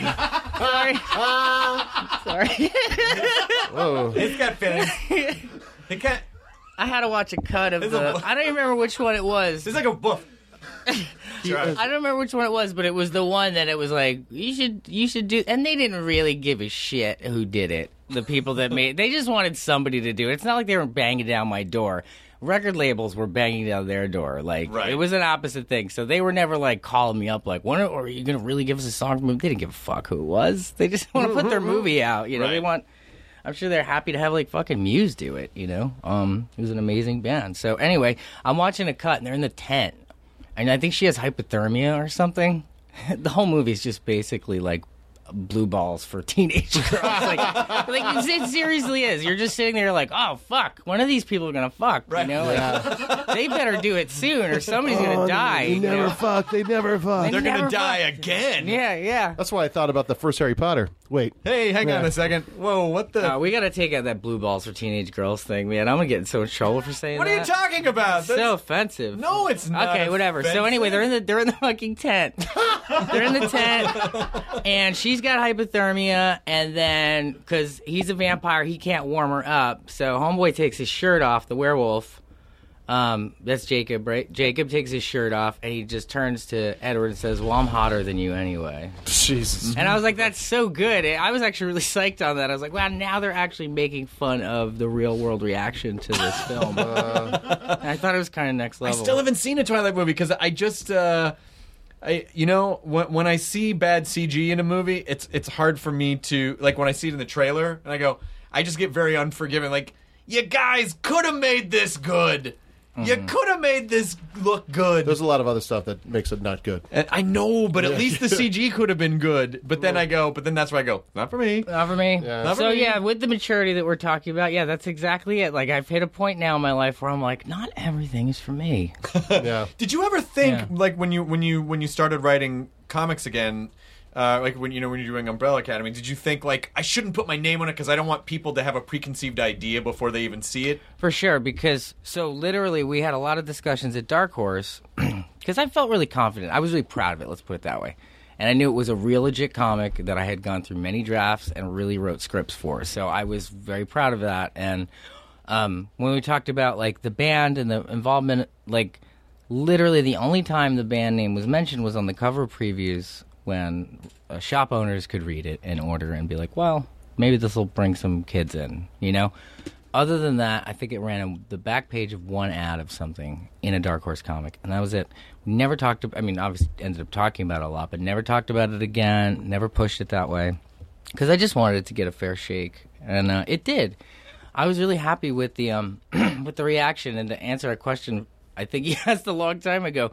H: Sorry.
G: Whoa.
F: It's got fitting. It can't...
H: I had to watch a cut of
F: It's
H: I don't even remember which one it was.
F: It's like a boof.
H: I don't remember which one it was, but it was the one that it was like, you should do, and they didn't really give a shit who did it. The people that they just wanted somebody to do it. It's not like they were banging down my door. Record labels were banging down their door. Like,
F: right.
H: It was an opposite thing. So they were never like calling me up like, when are you going to really give us a song? They didn't give a fuck who it was. They just want to put their movie out. You know, They want. I'm sure they're happy to have like fucking Muse do it. You know, it was an amazing band. So anyway, I'm watching a cut and they're in the tent, and I think she has hypothermia or something. The whole movie is just basically like blue balls for teenage girls. like it seriously is. You're just sitting there like, oh fuck, one of these people are gonna fuck.
F: Right.
H: You know, they better do it soon or somebody's gonna die.
G: They never fuck. They never fuck.
F: They're
H: never
F: gonna die
H: fuck.
F: again.
H: Yeah.
G: That's why I thought about the first Harry Potter. Wait.
F: Hey, hang on a second. Whoa, what the...
H: We gotta take out that blue balls for teenage girls thing, man. I'm gonna get in so much trouble for saying
F: What
H: that.
F: are you talking about?
H: So offensive.
F: No, it's not.
H: Okay, whatever. So anyway, they're in the fucking tent. They're in the tent, and she's got hypothermia, and then because he's a vampire, he can't warm her up. So homeboy takes his shirt off, the werewolf. That's Jacob, right? Jacob takes his shirt off, and he just turns to Edward and says, "Well, I'm hotter than you anyway."
G: Jesus.
H: And I was like, that's so good. I was actually really psyched on that. I was like, wow, now they're actually making fun of the real world reaction to this film. And I thought it was kind of next
F: I
H: level.
F: still haven't seen a Twilight movie because I just... when I see bad CG in a movie, it's hard for me to, like, when I see it in the trailer and I go, I just get very unforgiving. Like, you guys could have made this good. You could have made this look good.
G: There's a lot of other stuff that makes it not good.
F: And I know, but at least the CG could have been good. But then that's where I go, not for me.
H: Not for me.
G: Yeah.
F: Not for
H: So
F: me.
H: yeah, with the maturity that we're talking about, yeah, that's exactly it. Like, I've hit a point now in my life where I'm like, not everything is for me.
G: Yeah.
F: Did you ever think,
H: Yeah.
F: like, when you started writing comics again, like when you're doing Umbrella Academy, did you think like I shouldn't put my name on it because I don't want people to have a preconceived idea before they even see it?
H: For sure, because so literally we had a lot of discussions at Dark Horse because I felt really confident. I was really proud of it, let's put it that way. And I knew it was a real legit comic that I had gone through many drafts and really wrote scripts for. So I was very proud of that. And when we talked about like the band and the involvement, like literally the only time the band name was mentioned was on the cover previews when shop owners could read it and order and be like, well, maybe this will bring some kids in, you know? Other than that, I think it ran on the back page of one ad of something in a Dark Horse comic, and that was it. We never talked about, I mean, obviously ended up talking about it a lot, but never talked about it again, never pushed it that way, because I just wanted it to get a fair shake, and it did. I was really happy with the with the reaction, and to answer a question I think you asked a long time ago,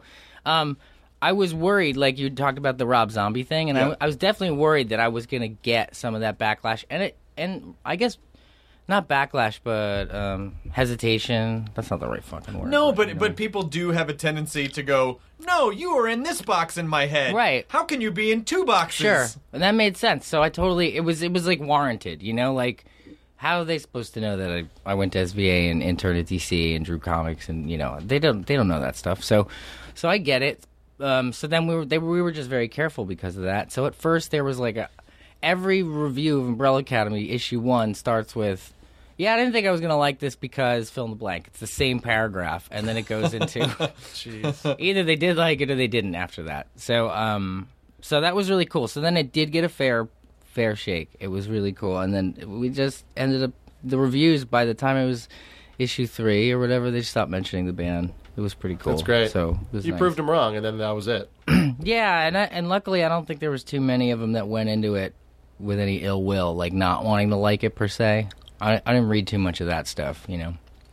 H: I was worried, like you talked about the Rob Zombie thing, and I was definitely worried that I was going to get some of that backlash, and I guess not backlash, but hesitation. That's not the right fucking word.
F: No, but people do have a tendency to go, no, you were in this box in my head.
H: Right.
F: How can you be in two boxes?
H: Sure, and that made sense. So I totally, it was like warranted, you know, like. How are they supposed to know that I went to SVA and interned at DC and drew comics, and you know they don't know that stuff. So I get it. So then we were just very careful because of that. So at first there was like every review of Umbrella Academy issue 1 starts with, yeah, I didn't think I was gonna like this because fill in the blank. It's the same paragraph, and then it goes into either they did like it or they didn't after that. So so that was really cool. So then it did get a fair shake. It was really cool, and then we just ended up the reviews. By the time it was issue 3 or whatever, they stopped mentioning the band. It was pretty cool.
G: That's great.
H: So it was
G: you
H: nice.
G: proved them wrong, and then that was it.
H: Yeah, and luckily I don't think there was too many of them that went into it with any ill will, like not wanting to like it per se. I didn't read too much of that stuff, you know.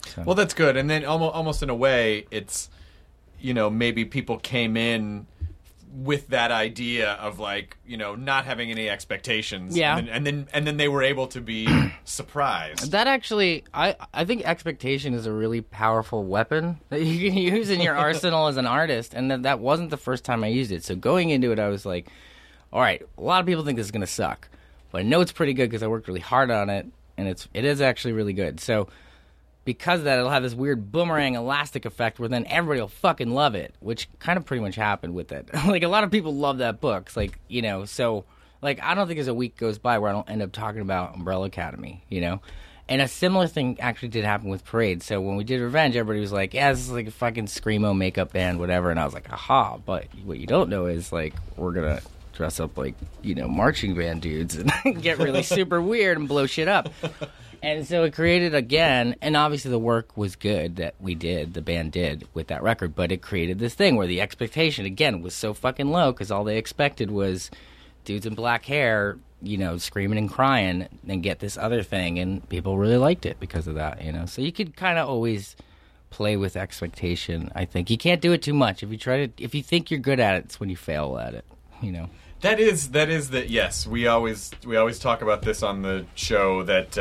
H: So.
F: Well, that's good. And then almost in a way, it's, maybe people came in with that idea of like, not having any expectations.
H: Yeah.
F: And then they were able to be surprised.
H: That actually, I think expectation is a really powerful weapon that you can use in your arsenal as an artist, and that wasn't the first time I used it. So going into it, I was like, all right, a lot of people think this is going to suck, but I know it's pretty good because I worked really hard on it, and it is actually really good. So because of that, it'll have this weird boomerang elastic effect where then everybody will fucking love it, which kind of pretty much happened with it. Like, a lot of people love that book. It's like, so, like, I don't think there's a week goes by where I don't end up talking about Umbrella Academy, And a similar thing actually did happen with Parade. So when we did Revenge, everybody was like, yeah, this is like a fucking Screamo makeup band, whatever. And I was like, aha. But what you don't know is, like, we're going to dress up like, marching band dudes and get really super weird and blow shit up. And so it created again, and obviously the work was good that the band did with that record, but it created this thing where the expectation, again, was so fucking low because all they expected was dudes in black hair, screaming and crying and get this other thing, and people really liked it because of that, So you could kind of always play with expectation, I think. You can't do it too much. If you think you're good at it, it's when you fail at it,
F: That is yes. We always talk about this on the show that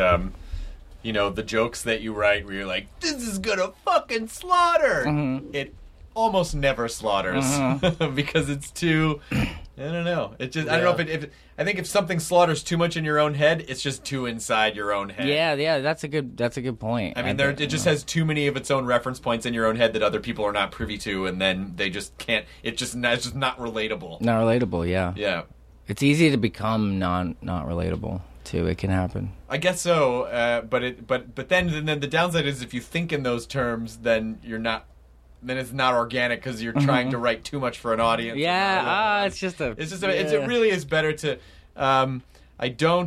F: the jokes that you write where you're like, this is gonna fucking slaughter. Mm-hmm. It almost never slaughters because it's too. I don't know. It just I don't know if I think if something slaughters too much in your own head, it's just too inside your own head.
H: Yeah, that's a good point.
F: I mean, it just has too many of its own reference points in your own head that other people are not privy to, and then they just can't. It's just not relatable.
H: Not relatable. Yeah.
F: Yeah.
H: It's easy to become not relatable too. It can happen.
F: I guess so. But then the downside is if you think in those terms, then you're not. Then it's not organic because you're trying to write too much for an audience.
H: Yeah,
F: it really is better to. I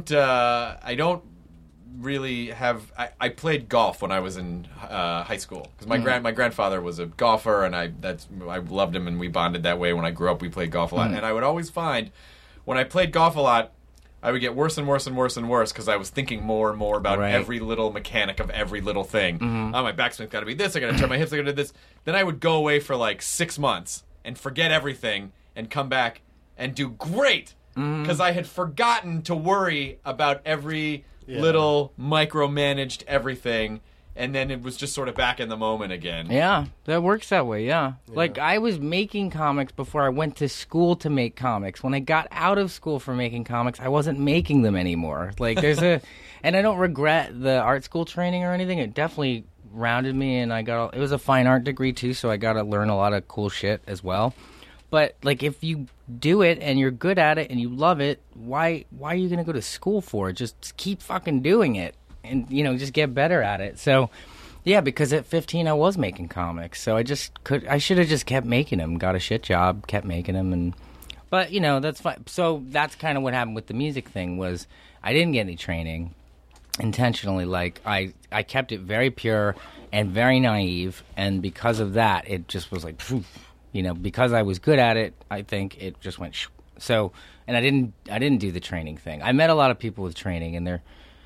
F: don't really have. I played golf when I was in high school because my grandfather was a golfer, and I loved him, and we bonded that way. When I grew up, we played golf a lot, and I would always find when I played golf a lot, I would get worse and worse and worse and worse because I was thinking more and more about every little mechanic of every little thing. Oh, my backswing's got to be this. I got to turn my hips. I got to do this. Then I would go away for like 6 months and forget everything and come back and do great because I had forgotten to worry about every little micromanaged everything. And then it was just sort of back in the moment again.
H: Yeah, that works that way, yeah. Like, I was making comics before I went to school to make comics. When I got out of school for making comics, I wasn't making them anymore. Like, and I don't regret the art school training or anything. It definitely rounded me, and it was a fine art degree, too, so I got to learn a lot of cool shit as well. But, like, if you do it and you're good at it and you love it, why are you going to go to school for it? Just keep fucking doing it. And, just get better at it. So, yeah, because at 15 I was making comics. So I should have just kept making them. Got a shit job, kept making them. But, that's fine. So that's kind of what happened with the music thing was I didn't get any training intentionally. Like, I kept it very pure and very naive. And because of that, it just was like, poof, because I was good at it, I think it just went shoo. So, and I didn't do the training thing. I met a lot of people with training, and they're,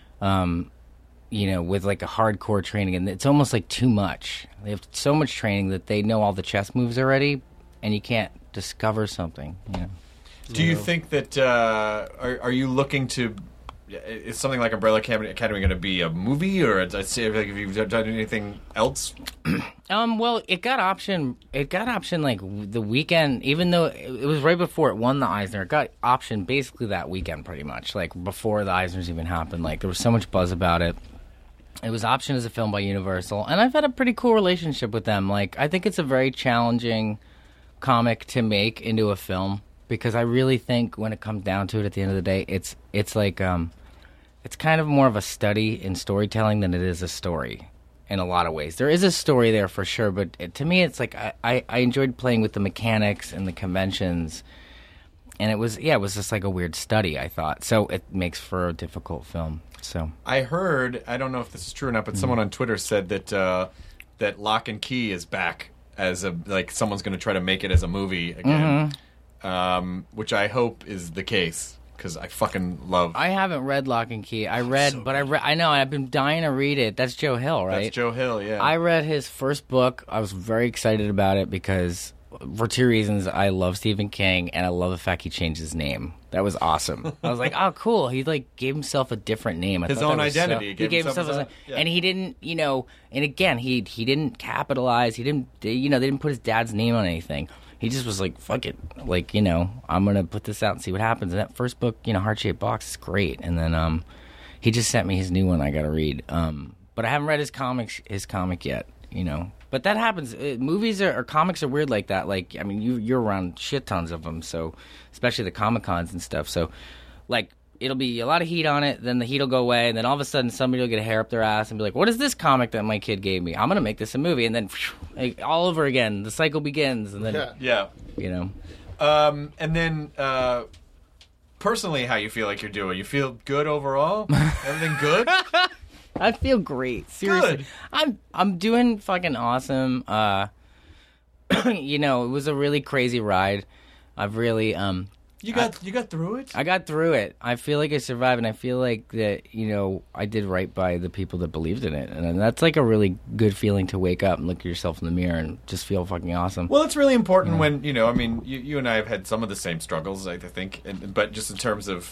H: with like a hardcore training, and it's almost like too much. They have so much training that they know all the chess moves already, and you can't discover something.
F: Do you think that are you looking to? Is something like Umbrella Academy going to be a movie, or have you done anything else?
H: Well, it got option like the weekend, even though it was right before it won the Eisner. It got option basically that weekend, pretty much, like before the Eisners even happened. Like, there was so much buzz about it. It was optioned as a film by Universal, and I've had a pretty cool relationship with them. Like, I think it's a very challenging comic to make into a film because I really think when it comes down to it, at the end of the day, it's like it's kind of more of a study in storytelling than it is a story in a lot of ways. There is a story there for sure, but to me, it's like I enjoyed playing with the mechanics and the conventions, and it was just like a weird study, I thought. So it makes for a difficult film. So
F: I heard, I don't know if this is true or not, but someone on Twitter said that Lock and Key is back as someone's going to try to make it as a movie again, which I hope is the case. because I fucking love.
H: I haven't read Lock and Key. I know I've been dying to read it. That's Joe Hill, right?
F: That's Joe Hill. Yeah.
H: I read his first book. I was very excited about it because, for two reasons, I love Stephen King and I love the fact he changed his name. That was awesome. I was like, oh, cool. He gave himself a different name.
F: His own identity.
H: He gave himself and he didn't, and again, he didn't capitalize. He didn't, they didn't put his dad's name on anything. He just was like, fuck it. Like, I'm going to put this out and see what happens. And that first book, Heart-Shaped Box is great. And then he just sent me his new one I got to read. But I haven't read his comic yet, But that happens. Movies or comics are weird like that. Like, I mean, you're around shit tons of them, so especially the Comic-Cons and stuff. So, like, it'll be a lot of heat on it, then the heat will go away, and then all of a sudden somebody will get a hair up their ass and be like, what is this comic that my kid gave me? I'm going to make this a movie. And then all over again, the cycle begins. And then,
F: yeah. And then, personally, how you feel like you're doing? You feel good overall? Everything good?
H: I feel great. Seriously.
F: Good.
H: I'm doing fucking awesome. It was a really crazy ride. I've really
F: You got through it?
H: I got through it. I feel like I survived, and I feel like that, I did right by the people that believed in it. And that's like a really good feeling to wake up and look at yourself in the mirror and just feel fucking awesome.
F: Well, it's really important when, you and I have had some of the same struggles, I think, but just in terms of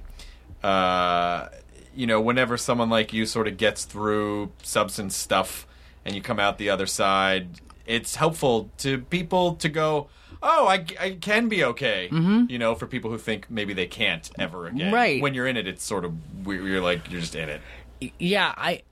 F: whenever someone like you sort of gets through substance stuff and you come out the other side, it's helpful to people to go, oh, I can be okay. Mm-hmm. For people who think maybe they can't ever again.
H: Right.
F: When you're in it, it's sort of weird. You're like, you're just in it.
H: Yeah,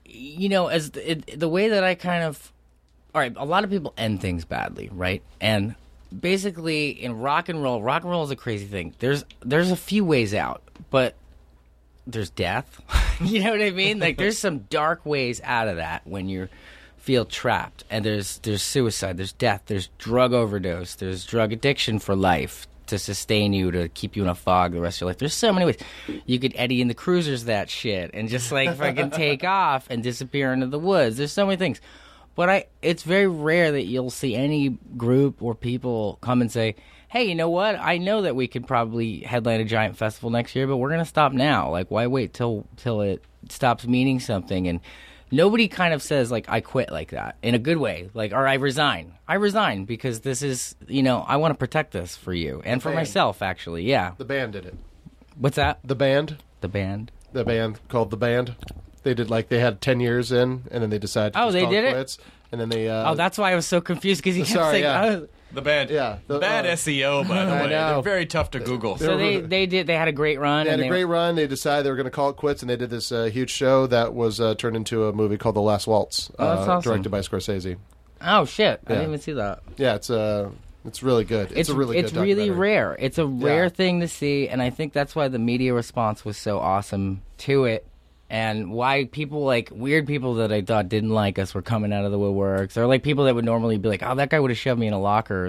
H: as the way that I kind of... All right, a lot of people end things badly, right? And basically, in rock and roll is a crazy thing. There's a few ways out, but there's death. You know what I mean? Like, there's some dark ways out of that when you feel trapped. And there's suicide, there's death, there's drug overdose, there's drug addiction for life to sustain you, to keep you in a fog the rest of your life. There's so many ways. You could Eddie and the Cruisers that shit and just, like, fucking take off and disappear into the woods. There's so many things. But it's very rare that you'll see any group or people come and say, hey, you know what? I know that we could probably headline a giant festival next year, but we're going to stop now. Like, why wait till it stops meaning something? And nobody kind of says, like, I quit like that in a good way. Like, or I resign. I resign because this is, I want to protect this for you and for myself, actually. Yeah.
G: The band did it.
H: What's that?
G: The band.
H: The band.
G: The band called The Band. They did, they had 10 years in, and then they decided to
H: they did
G: quits. And then they...
H: that's why I was so confused, because he kept saying...
F: The band.
G: Yeah.
F: Bad SEO, by the way.
G: I know.
F: They're very tough to Google.
H: So they had a great run.
G: They had a great run. They decided they were going to call it quits, and they did this huge show that was turned into a movie called The Last Waltz,
H: that's awesome.
G: directed by Scorsese.
H: Oh, shit.
G: Yeah.
H: I didn't even see that.
G: Yeah, it's really good. It's a really good documentary.
H: It's really rare. It's a rare thing to see, and I think that's why the media response was so awesome to it. And why people, weird people that I thought didn't like us were coming out of the woodworks. Or, people that would normally be like, oh, that guy would have shoved me in a locker.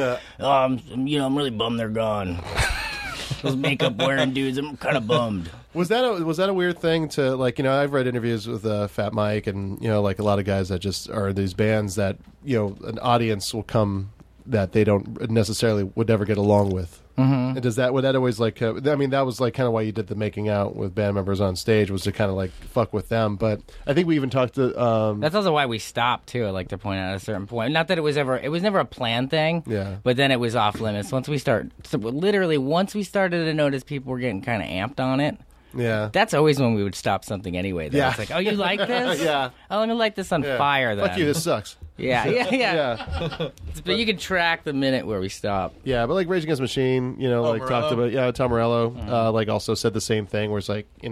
H: I'm really bummed they're gone. Those makeup-wearing dudes, I'm kind of bummed.
G: Was that a weird thing to, I've read interviews with Fat Mike and, a lot of guys that just are in these bands that, an audience will come that they don't necessarily would never get along with. Mm-hmm. And would that always that was kind of why you did the making out with band members on stage, was to kind of fuck with them. But I think we even talked to
H: that's also why we stopped too. I'd like to point out at a certain point, not that it was never a planned thing.
G: Yeah.
H: But then it was off limits once we started to notice people were getting kind of amped on it.
G: Yeah.
H: That's always when we would stop something anyway. Though. Yeah. It's like, oh, you like this?
G: Yeah.
H: Oh, let me light this on fire then.
G: Fuck you, this sucks.
H: Yeah. But you can track the minute where we stop.
G: Yeah, but Rage Against the Machine, talked about, Tom Morello, also said the same thing, where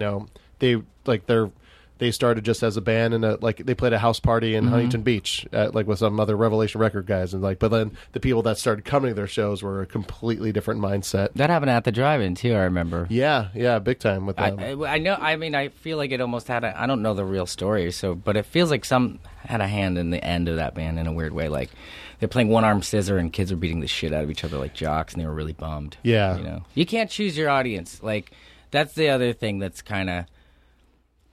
G: it's they started just as a band, and they played a house party in Huntington Beach at, with some other Revelation Record guys, and but then the people that started coming to their shows were a completely different mindset.
H: That happened at the drive-in too, I remember.
G: Yeah, big time with them.
H: I know. I mean, I feel like it almost had I don't know the real story, but it feels like some had a hand in the end of that band in a weird way. They're playing one-arm scissor, and kids are beating the shit out of each other like jocks, and they were really bummed.
G: Yeah,
H: you can't choose your audience. That's the other thing that's kind of.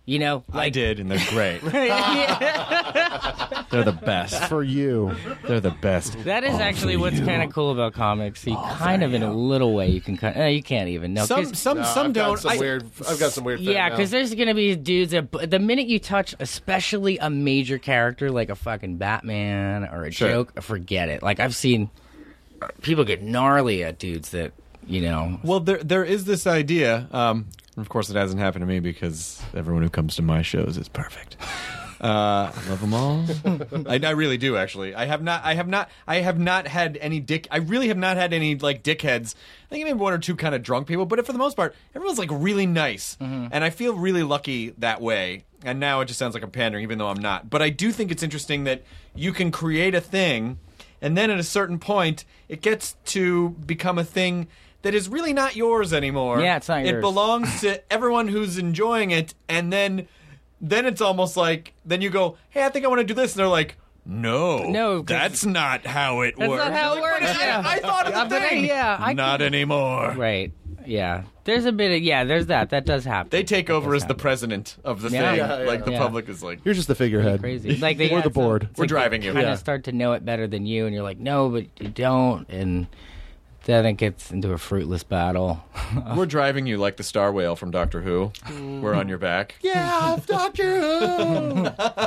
H: You know,
F: I
H: like
F: did, and they're great. They're the best.
G: For you.
F: They're the best.
H: that is actually what's kind of cool about comics. You kind of, in a little way, you can kind of, you can't even. No,
F: Some
H: 'cause-
F: some don't.
G: I've got some weird.
H: yeah, because there's gonna be dudes that the minute you touch, especially a major character like a fucking Batman or a joke, forget it. Like I've seen people get gnarly at dudes that
F: Well, there is this idea. Of course, it hasn't happened to me because everyone who comes to my shows is perfect. I love them all. I really do. Actually, I have not had any dick. I really have not had any like dickheads. I think maybe one or two kind of drunk people, but for the most part, everyone's like really nice, and I feel really lucky that way. And now it just sounds like I'm pandering, even though I'm not. But I do think it's interesting that you can create a thing, and then at a certain point, it gets to become a thing that is really not yours anymore.
H: Yeah, it's not yours.
F: It belongs to everyone who's enjoying it, and then it's almost like, then you go, hey, I think I want to do this, and they're like, no,
H: 'cause
F: that's not how it
H: that's
F: works.
H: not how it
F: But
H: works. Yeah.
F: I thought of the thing. Not anymore.
H: Right. Yeah. There's a bit of there's that. That does happen.
F: They take
H: That
F: over
H: does
F: as the
H: happen.
F: president of the
H: Yeah.
F: thing.
H: Yeah,
F: like the
H: yeah.
F: public is like,
G: You're just the figurehead.
H: Crazy. Like
G: We're the board.
F: We're driving you.
H: Kind
G: Yeah.
H: of start to know it better than you, and you're like, no, but you don't, and then it gets into a fruitless battle.
F: We're driving you like the star whale from Doctor Who. We're on your back.
G: Yeah, Doctor Who.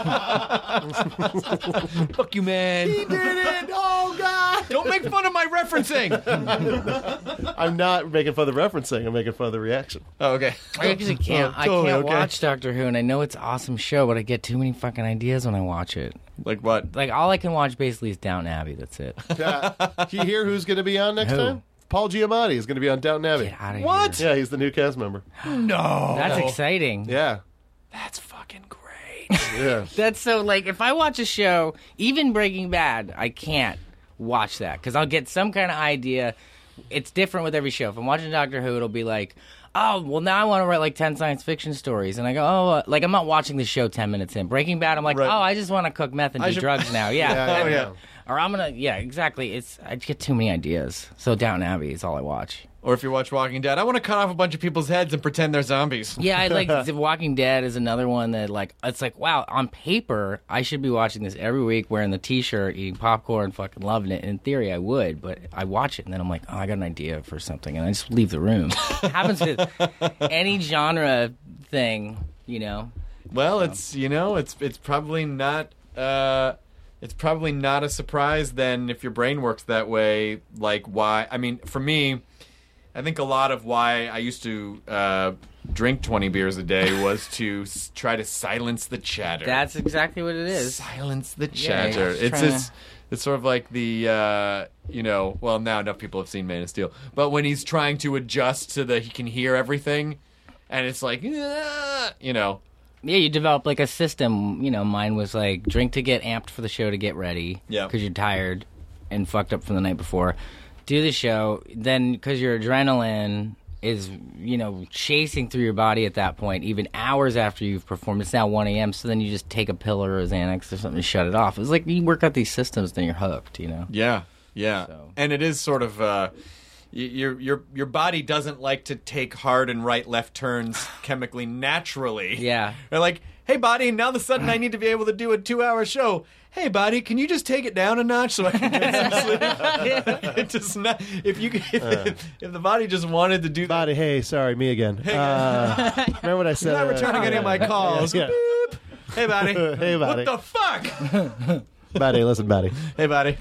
F: Fuck you, man.
G: He did it. Oh God.
F: Don't make fun of my referencing.
G: I'm not making fun of the referencing. I'm making fun of the reaction.
F: Oh, okay.
H: I actually can't. I
F: totally
H: can't
F: okay.
H: watch Doctor Who, and I know it's an awesome show, but I get too many fucking ideas when I watch it.
F: Like what?
H: Like all I can watch basically is Downton Abbey. That's it.
G: You hear who's going to be on next
H: Who?
G: time? Paul Giamatti is going to be on Downton Abbey.
H: Get out of
F: What?
H: here.
G: Yeah, he's the new cast member.
F: No.
H: That's exciting.
G: Yeah.
F: That's fucking great.
G: Yeah.
H: That's so like if I watch a show, even Breaking Bad, I can't watch that because I'll get some kind of idea. It's different with every show. If I'm watching Doctor Who, it'll be like, oh, well, now I want to write like 10 science fiction stories. And I go, oh, like I'm not watching the show 10 minutes in. Breaking Bad, I'm like,
F: Right.
H: oh, I just want to cook meth and do drugs now.
G: Yeah, yeah.
H: Or I'm going to, yeah, exactly. I get too many ideas. So Downton Abbey is all I watch.
F: Or if you watch Walking Dead, I want to cut off a bunch of people's heads and pretend they're zombies.
H: Yeah, I like The Walking Dead is another one that like it's like wow, on paper I should be watching this every week, wearing the T-shirt, eating popcorn, fucking loving it. In theory, I would, but I watch it and then I'm like, oh, I got an idea for something, and I just leave the room. It happens with any genre thing, you know.
F: Well, it's probably not it's probably not a surprise then if your brain works that way. Like why? I mean, for me, I think a lot of why I used to drink 20 beers a day was to try to silence the chatter.
H: That's exactly what it is.
F: Silence the
H: Yeah,
F: chatter.
H: just
F: It's
H: trying
F: just, it's sort of like the well, now enough people have seen Man of Steel, but when he's trying to adjust to he can hear everything, and it's like
H: Yeah, you develop like a system. Mine was like drink to get amped for the show to get ready.
F: Yeah.
H: Because you're tired and fucked up from the night before. Do the show, then because your adrenaline is, chasing through your body at that point, even hours after you've performed. It's now 1 a.m., so then you just take a pill or a Xanax or something to shut it off. It's like you work out these systems, then you're hooked,
F: Yeah.
H: So.
F: And it is sort of your body doesn't like to take hard and right left turns chemically naturally.
H: Yeah.
F: They're like, hey body, now the sudden I need to be able to do a 2-hour show. Hey body, can you just take it down a notch so I can get some sleep? It does not. If the body just wanted to do that.
G: Body, hey, sorry, me again. Remember what I said?
F: I'm not returning any of my calls.
G: Yeah.
F: Beep. Hey body.
G: Hey, body.
F: What the fuck?
G: Body, listen, body.
F: Hey body.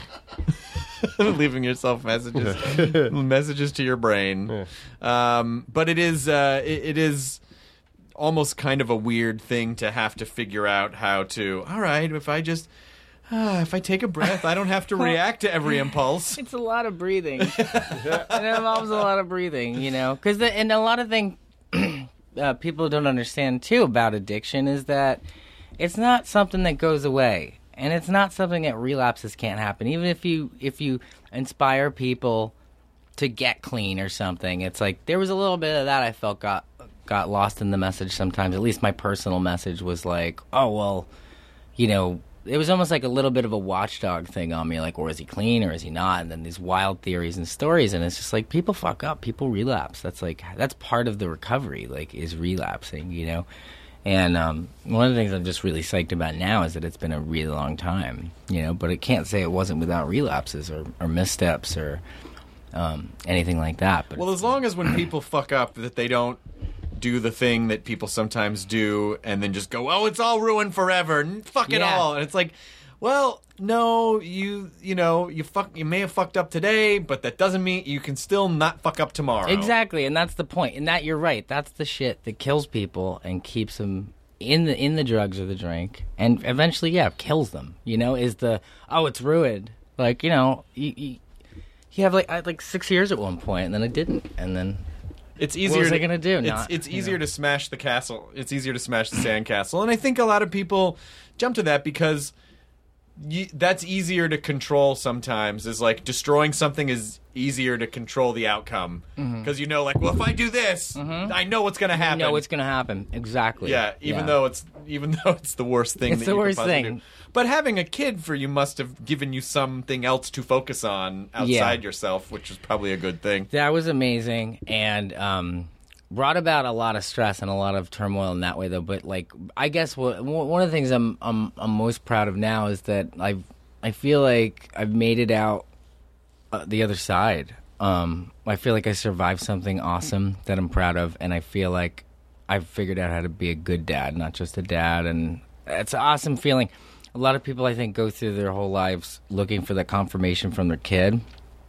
F: Leaving yourself messages to your brain. But it is almost kind of a weird thing to have to figure out how to. All right, if I take a breath, I don't have to react to every impulse.
H: It's a lot of breathing. It involves a lot of breathing, because and a lot of things people don't understand too about addiction is that it's not something that goes away, and it's not something that relapses can't happen. Even if you inspire people to get clean or something, it's like there was a little bit of that I felt got lost in the message sometimes. At least my personal message was like, oh well, it was almost like a little bit of a watchdog thing on me, like, or is he clean or is he not? And then these wild theories and stories, and it's just like people fuck up, people relapse. That's part of the recovery, like, is relapsing, And one of the things I'm just really psyched about now is that it's been a really long time, but I can't say it wasn't without relapses or missteps or anything like that. But
F: well, as long as when people fuck up that they don't do the thing that people sometimes do and then just go, oh, it's all ruined forever, fuck it all. And it's like, well, no, you may have fucked up today, but that doesn't mean you can still not fuck up tomorrow.
H: Exactly, and that's the point. And that you're right. That's the shit that kills people and keeps them in the drugs or the drink, and eventually, kills them. Is the it's ruined. Like you have like 6 years at one point, and then I didn't, and then.
F: It's easier.
H: What was I going to do?
F: It's easier to smash the castle. It's easier to smash the sandcastle, and I think a lot of people jump to that because that's easier to control. Sometimes is like destroying something is easier to control the outcome because well, if I do this, I know what's going to happen.
H: You know what's going to happen exactly.
F: Yeah, even though it's the worst thing.
H: It's
F: that
H: the
F: you
H: worst
F: could possibly
H: thing.
F: do. But having a kid for you must have given you something else to focus on outside yourself, which is probably a good thing.
H: That was amazing and brought about a lot of stress and a lot of turmoil in that way, though. But I guess one of the things I'm most proud of now is that I feel like I've made it out the other side. I feel like I survived something awesome that I'm proud of, and I feel like I've figured out how to be a good dad, not just a dad, and it's an awesome feeling. A lot of people, I think, go through their whole lives looking for that confirmation from their kid,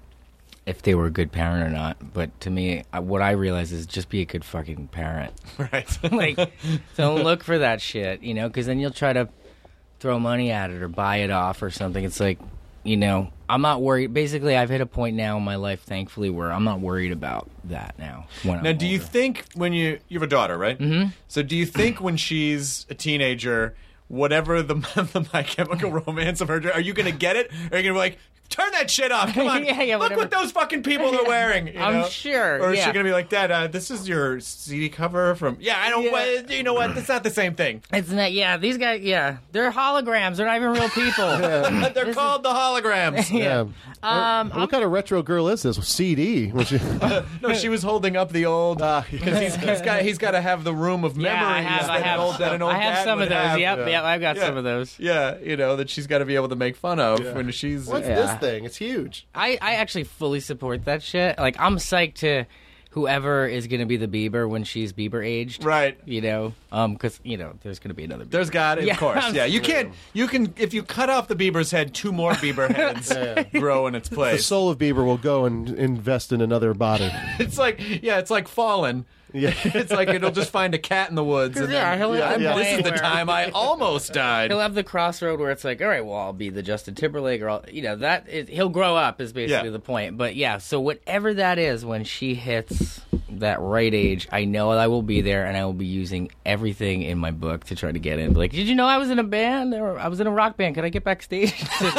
H: if they were a good parent or not. But to me, what I realize is just be a good fucking parent.
F: Right.
H: Don't look for that shit, because then you'll try to throw money at it or buy it off or something. It's like, I'm not worried. Basically, I've hit a point now in my life, thankfully, where I'm not worried about that now.
F: Now, do you think when you have a daughter, right? Mm-hmm. So do you think when she's a teenager, whatever the My Chemical Romance of her, are you going to get it? Or are you going to be like, turn that shit off. Come on. Look what those fucking people are wearing.
H: I'm sure.
F: Or is she going to be like, Dad, this is your CD cover from... Yeah, I don't... Yeah. You know what? It's not the same thing.
H: It's not... Yeah, these guys... Yeah. They're holograms. They're not even real people.
F: They're called the holograms.
H: Yeah.
G: What kind of retro girl is this? CD?
F: No, she was holding up the old... Because he's got to have the room of memories.
H: I have some of those. Yep, I've got some of those.
F: Yeah, that she's got to be able to make fun of when she's...
G: What's this thing? It's huge.
H: I actually fully support that shit. I'm psyched to whoever is going to be the Bieber when she's Bieber aged.
F: Right.
H: Because, there's going to be another Bieber.
F: There's got it, of course. Yeah, you can, if you cut off the Bieber's head, 2 more Bieber heads grow in its place.
G: The soul of Bieber will go and invest in another body.
F: It's like Fallen. Yeah, it's like it'll just find a cat in the woods. And this is the time I almost died.
H: He'll have the crossroad where it's like, all right, well, I'll be the Justin Timberlake, or he'll grow up is basically the point. But so whatever that is, when she hits that right age, I know I will be there, and I will be using everything in my book to try to get in. Like, did you know I was in a band? Or I was in a rock band. Could I get backstage?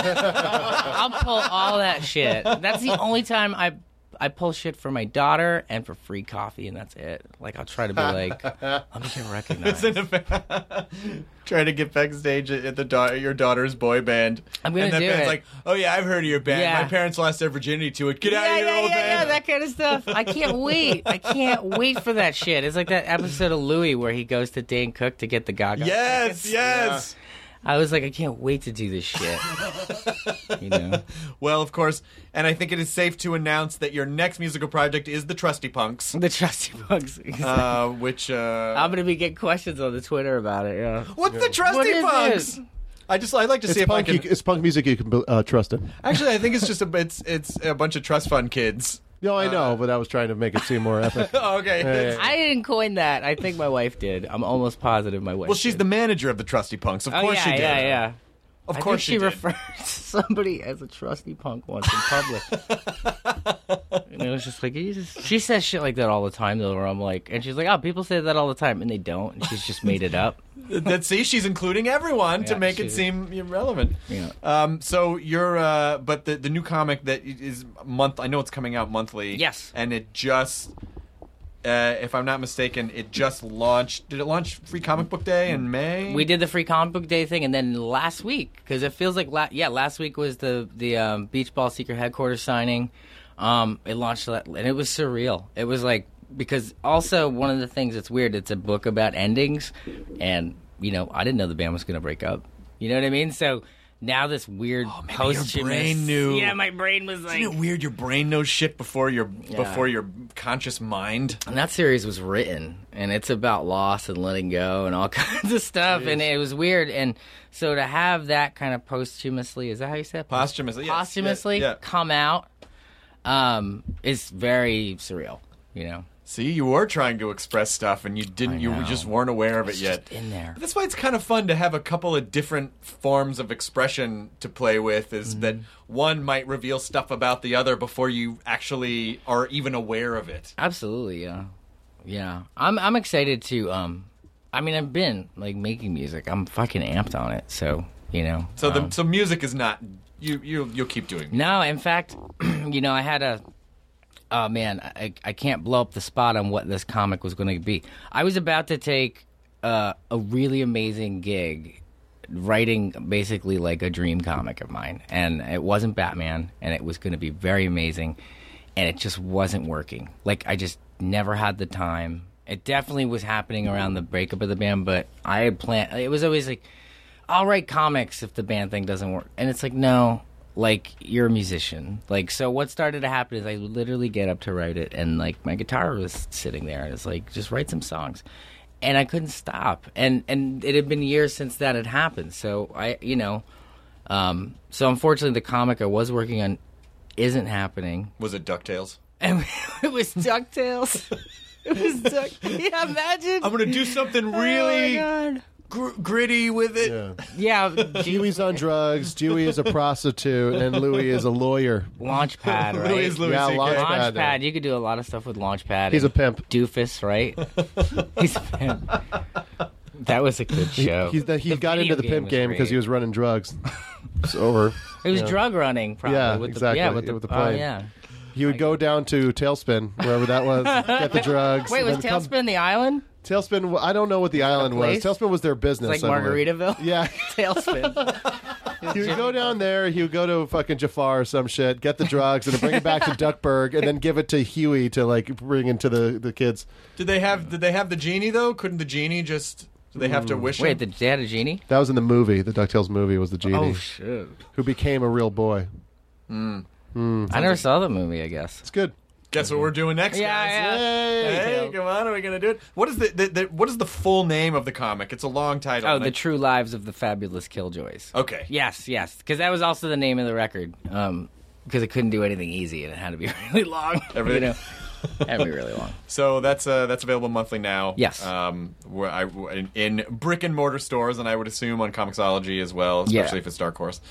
H: I'll pull all that shit. That's the only time I pull shit for my daughter and for free coffee, and that's it. I'll try to be like, let me get recognized.
F: Try to get backstage at your daughter's boy band.
H: I'm going
F: to
H: do it. And that band's
F: like, oh yeah, I've heard of your band.
H: Yeah.
F: My parents lost their virginity to it. Get out of your old band.
H: Yeah, that kind of stuff. I can't wait. I can't wait for that shit. It's like that episode of Louie where he goes to Dane Cook to get the Gaga.
F: Yes. Yeah.
H: I was like, I can't wait to do this shit.
F: Well, of course, and I think it is safe to announce that your next musical project is the Trusty Punks.
H: The Trusty Punks.
F: Which
H: I'm going to be getting questions on the Twitter about it. Yeah.
F: What's the Trusty Punks?
H: This?
F: I'd like to see if I can...
G: It's punk music you can trust in.
F: Actually, I think it's just it's a bunch of trust fund kids.
G: No, I know, but I was trying to make it seem more epic.
F: Okay.
H: I didn't coin that. I think my wife did. I'm almost positive my wife
F: Well, she's
H: did.
F: the manager of the Trusty Punks. Of course she did.
H: Yeah.
F: Of course
H: she referred to somebody as a trusty punk once in public. And it was just like, she says shit like that all the time, though, where I'm like, and she's like, oh, people say that all the time, and they don't, and she's just made it up.
F: See, she's including everyone to make it seem irrelevant.
H: Yeah.
F: So you're, but the new comic that is I know it's coming out monthly.
H: Yes.
F: And it just... if I'm not mistaken, it just launched. Did it launch Free Comic Book Day in May?
H: We did the Free Comic Book Day thing, and then last week, because it feels like last week was the Beach Ball Secret Headquarters signing. It launched, and it was surreal. It was like because also one of the things that's weird, it's a book about endings, and I didn't know the band was going to break up. You know what I mean? So now this weird posthumous.
F: Your brain knew.
H: Yeah, my brain was like.
F: Isn't it weird? Your brain knows shit before your conscious mind.
H: And that series was written, and it's about loss and letting go and all kinds of stuff, and it was weird. And so to have that kind of posthumously, is that how you say it?
F: Posthumously, yes.
H: Posthumously come out is very surreal,
F: See, you were trying to express stuff, and you didn't. You just weren't aware of it yet.
H: Just in there.
F: That's why it's kind of fun to have a couple of different forms of expression to play with. Is that one might reveal stuff about the other before you actually are even aware of it.
H: Absolutely, yeah. I'm excited to. I've been making music. I'm fucking amped on it. So
F: So music is not. You'll keep doing music.
H: No, in fact, I had a. Oh, man, I can't blow up the spot on what this comic was going to be. I was about to take a really amazing gig writing basically like a dream comic of mine. And it wasn't Batman, and it was going to be very amazing, and it just wasn't working. I just never had the time. It definitely was happening around the breakup of the band, but I had planned. It was always I'll write comics if the band thing doesn't work. And it's no. You're a musician. So what started to happen is I would literally get up to write it, and my guitar was sitting there, and it's just write some songs. And I couldn't stop. And it had been years since that had happened. So so unfortunately the comic I was working on isn't happening.
F: Was it DuckTales?
H: And it was DuckTales. It was yeah, imagine.
F: I'm going to do something really gritty with it.
H: Yeah.
G: Huey's on drugs, Dewey is a prostitute, and Louie is a lawyer.
H: Launchpad, right?
F: Louis is Louis
G: Yeah,
F: C.K.
G: Launchpad.
H: Launchpad. You could do a lot of stuff with Launchpad.
G: He's a pimp.
H: Doofus, right? He's a pimp. That was a good show.
G: He got into the
H: video
G: pimp
H: was
G: game because
H: great.
G: he was running drugs. It's over.
H: It was drug running, probably.
G: Yeah,
H: with
G: exactly.
H: with the
G: plane.
H: Oh, yeah.
G: He would go down to Tailspin, wherever that was, get the drugs.
H: Wait,
G: and
H: was
G: then come-
H: Tailspin the island?
G: Tailspin, I don't know what the island was.
H: place?
G: Tailspin was their business.
H: It's like
G: I believe.
H: Margaritaville?
G: Yeah.
H: Tailspin.
G: He would go down there, he would go to fucking Jafar or some shit, get the drugs, and then bring it back to Duckburg, and then give it to Huey to bring into the kids.
F: Did they have the genie though? Couldn't the genie just? Did they have to wish him?
H: Wait, they had a genie?
G: That was in the movie. The DuckTales movie was the genie.
H: Oh, shit.
G: Who became a real boy.
H: I never saw the movie, I guess.
G: It's good.
F: Guess what we're doing next, guys?
H: Yeah.
F: Hey, come on, are we gonna do it? What is what is the full name of the comic? It's a long title.
H: Oh, The True Lives of the Fabulous Killjoys.
F: Okay.
H: Yes. Because that was also the name of the record. Because it couldn't do anything easy, and it had to be really long.
F: Everything.
H: It had to be really long.
F: So that's available monthly now.
H: Yes.
F: In brick and mortar stores, and I would assume on Comixology as well, especially if it's Dark Horse.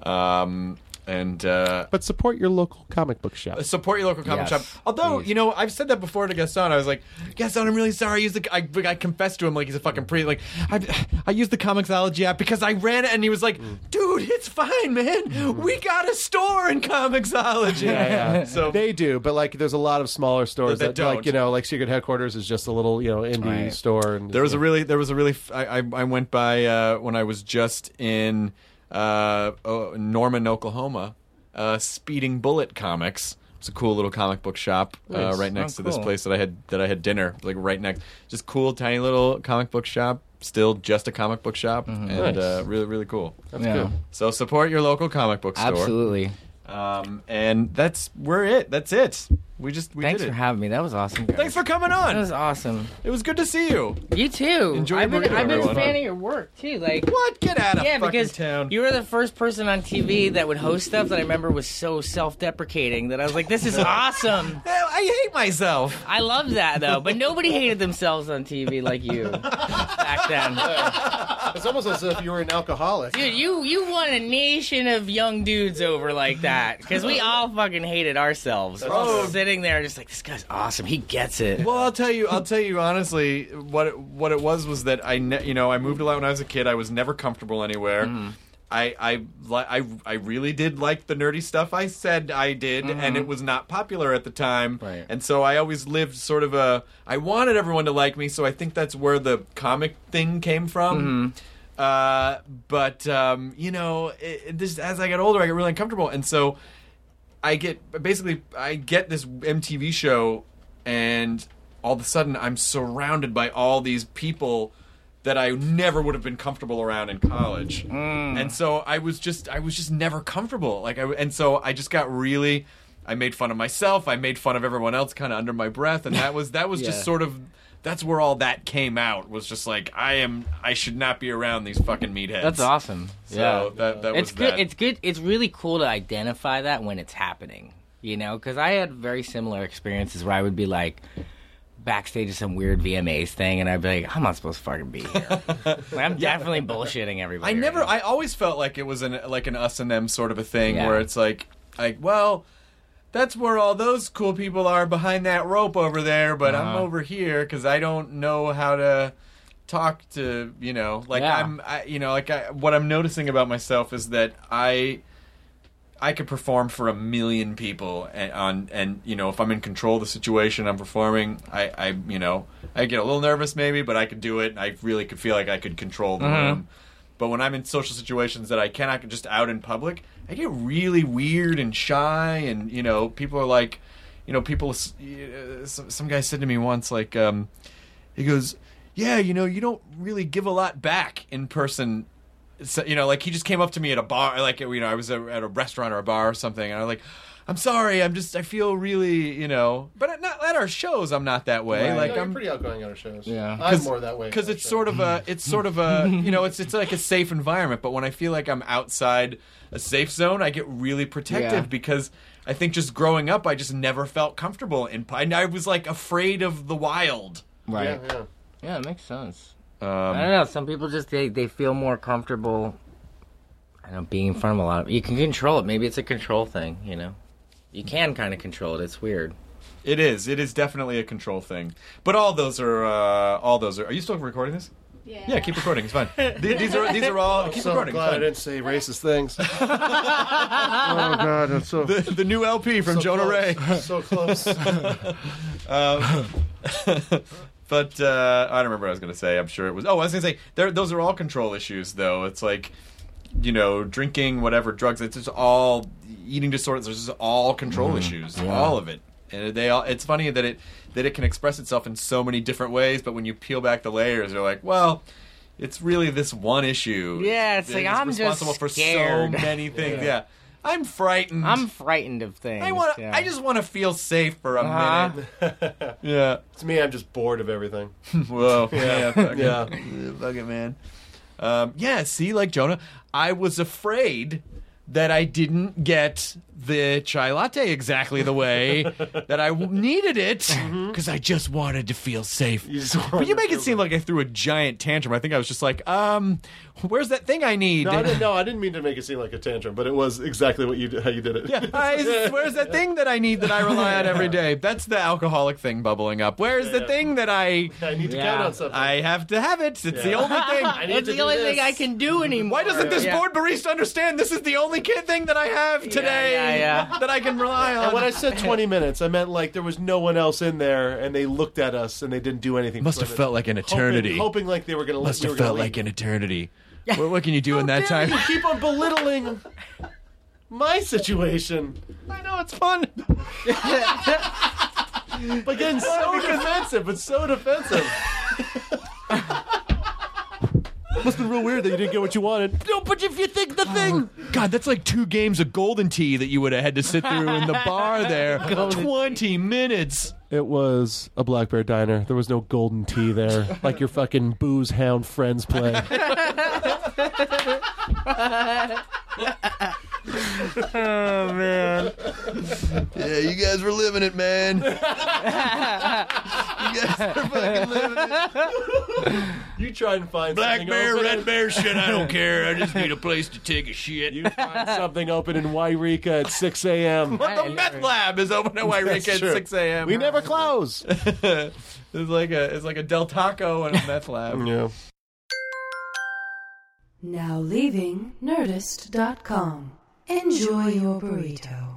G: But support your local comic book shop.
F: Support your local comic
H: Yes,
F: shop. Although,
H: please.
F: I've said that before to Gaston. I was like, Gaston, I'm really sorry. I confessed to him like he's a fucking priest. I used the Comixology app because I ran it, and he was like, dude, it's fine, man. We got a store in Comixology.
G: Yeah.
F: So
G: They do, but there's a lot of smaller stores
F: That don't.
G: like Secret Headquarters is just a little indie
H: Right.
G: store. And
F: There was a really. I went by when I was just in Norman, Oklahoma. Speeding Bullet Comics. It's a cool little comic book shop right next to this
H: cool.
F: place that I had dinner. Right next, just cool, tiny little comic book shop. Still just a comic book shop, and really, really cool.
G: That's
H: Yeah.
G: good.
F: So support your local comic book store.
H: Absolutely.
F: And that's it. We
H: Thanks
F: did
H: for
F: it.
H: having me. That was awesome, guys.
F: Thanks for coming
H: That
F: on.
H: was awesome.
F: It was good to see you.
H: You too.
F: Enjoy
H: I've been
F: your burrito,
H: a
F: everyone.
H: fan of your work too.
F: What? Get out of
H: Yeah,
F: fucking
H: because
F: town.
H: you were the first person on TV that would host stuff that I remember was so self-deprecating that I was like, "This is awesome."
F: I hate myself.
H: I love that though, but nobody hated themselves on TV like you back then.
G: It's almost as if you were an alcoholic.
H: Dude, you won a nation of young dudes over like that because we all fucking hated ourselves. We're all sitting there just like, this guy's awesome. He gets it.
F: Well, I'll tell you honestly, what it was that I moved a lot when I was a kid. I was never comfortable anywhere. I really did like the nerdy stuff I said I did, and it was not popular at the time.
H: Right.
F: And so I always lived sort of I wanted everyone to like me, so I think that's where the comic thing came from. But this, as I got older, I got really uncomfortable, and so I get this MTV show, and all of a sudden I'm surrounded by all these people that I never would have been comfortable around in college, and so I was just never comfortable. So I just got really. I made fun of myself. I made fun of everyone else, kind of under my breath, and that was just sort of. That's where all that came out. Was just like I should not be around these fucking meatheads.
H: That's awesome.
F: So
H: yeah,
F: that
H: it's
F: was
H: good.
F: that.
H: It's good. It's really cool to identify that when it's happening. You know, because I had very similar experiences where I would be like. Backstage of some weird VMAs thing, and I'd be like, I'm not supposed to fucking be here. I'm definitely bullshitting everybody.
F: I always felt like it was an us and them sort of a thing where it's like, well, that's where all those cool people are behind that rope over there, but I'm over here because I don't know how to talk to, what I'm noticing about myself is that I could perform for 1 million people, and if I'm in control of the situation I'm performing, I get a little nervous maybe, but I could do it. And I really could feel like I could control the room. But when I'm in social situations that I cannot just out in public, I get really weird and shy, and people are like, some guy said to me once like, he goes, yeah, you don't really give a lot back in person. So, he just came up to me at a bar, I was at a restaurant or a bar or something, and I was like, I'm sorry, I feel really, but not at our shows, I'm not that way.
G: Right.
F: Like,
G: You're
F: I'm
G: pretty outgoing at our shows.
F: Yeah.
G: I'm more that way.
F: Because it's sort of a, it's like a safe environment, but when I feel like I'm outside a safe zone, I get really protective because I think just growing up, I just never felt comfortable I was like afraid of the wild.
H: Right. Yeah, it makes sense. I don't know. Some people just they feel more comfortable. I don't know, being in front of a lot of. You can control it. Maybe it's a control thing. You can kind of control it. It's weird.
F: It is. It is definitely a control thing. But all those are. Are you still recording this?
I: Yeah.
F: Yeah, keep recording. It's fine. These are all. Keep
G: so
F: recording.
G: Glad I didn't say racist things. Oh God, I'm so
F: the new LP from Jonah Ray.
G: So close.
F: But I don't remember what I was going to say. I'm sure it was. Oh, I was going to say those are all control issues, though. It's like, drinking, whatever, drugs. It's just all eating disorders. There's just all control issues, all of it. And it's funny that it can express itself in so many different ways. But when you peel back the layers, you're like, well, it's really this one issue.
H: Yeah, it's like I'm
F: responsible
H: just
F: for
H: scared.
F: so many things. Yeah. I'm frightened.
H: I'm frightened of things.
F: I just want to feel safe for a minute. Yeah.
G: To me, I'm just bored of everything.
F: Whoa.
G: Yeah.
F: Fuck it, man. See, like Jonah, I was afraid that I didn't get the chai latte exactly the way that I needed it because I just wanted to feel safe. But you make it seem like I threw a giant tantrum. I think I was just like, where's that thing I need?
G: No, I didn't mean to make it seem like a tantrum, but it was exactly how you did it.
F: Yeah, where's that thing that I need that I rely on every day? That's the alcoholic thing bubbling up. Where's the thing that I
G: need to count on something?
F: I have to have it. It's the only thing.
H: It's the only thing I can do anymore.
F: Why doesn't this board barista understand this is the only thing that I have today that I can rely on?
G: And when I said 20 minutes, I meant like there was no one else in there, and they looked at us and they didn't do anything.
F: Must have felt like an eternity.
G: Hoping like they were going to.
F: Must have felt like an eternity. What can you do in that time?
G: You keep on belittling my situation.
F: I know it's fun.
G: But getting so defensive, Must have been real weird that you didn't get what you wanted.
F: No, but if you think the thing... God, that's like 2 games of Golden Tea that you would have had to sit through in the bar there. 20 minutes.
G: It was a Black Bear Diner. There was no golden tea there, like your fucking booze hound friends play.
H: Oh, man.
F: Yeah, you guys were living it, man. You guys were fucking living it.
G: You try and find
F: Black
G: something
F: bear,
G: open.
F: red bear, shit, I don't care. I just need a place to take a shit.
G: You find something open in Wairika at 6 a.m.
F: But the meth lab is open at Wairika at 6 a.m.
G: We never close.
F: It's like a Del Taco and a meth lab.
G: Yeah.
I: Now leaving Nerdist.com. Enjoy your burrito.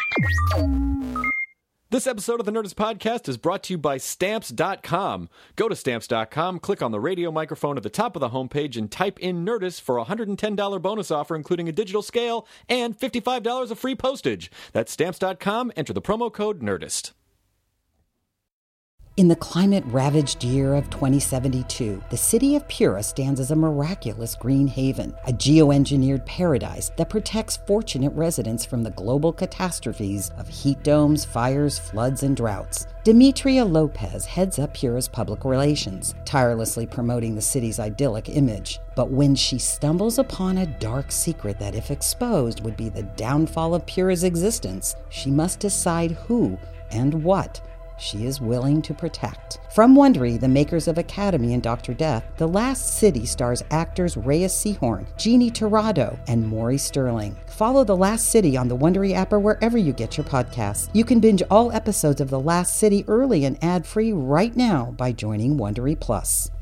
J: This episode of the Nerdist Podcast is brought to you by Stamps.com. Go to Stamps.com, click on the radio microphone at the top of the homepage, and type in Nerdist for a $110 bonus offer, including a digital scale and $55 of free postage. That's Stamps.com. Enter the promo code Nerdist.
K: In the climate-ravaged year of 2072, the city of Pura stands as a miraculous green haven, a geoengineered paradise that protects fortunate residents from the global catastrophes of heat domes, fires, floods, and droughts. Demetria Lopez heads up Pura's public relations, tirelessly promoting the city's idyllic image. But when she stumbles upon a dark secret that, if exposed, would be the downfall of Pura's existence, she must decide who and what she is willing to protect. From Wondery, the makers of Academy and Dr. Death, The Last City stars actors Reyes Sehorn, Jeannie Torrado, and Maury Sterling. Follow The Last City on the Wondery app or wherever you get your podcasts. You can binge all episodes of The Last City early and ad-free right now by joining Wondery Plus.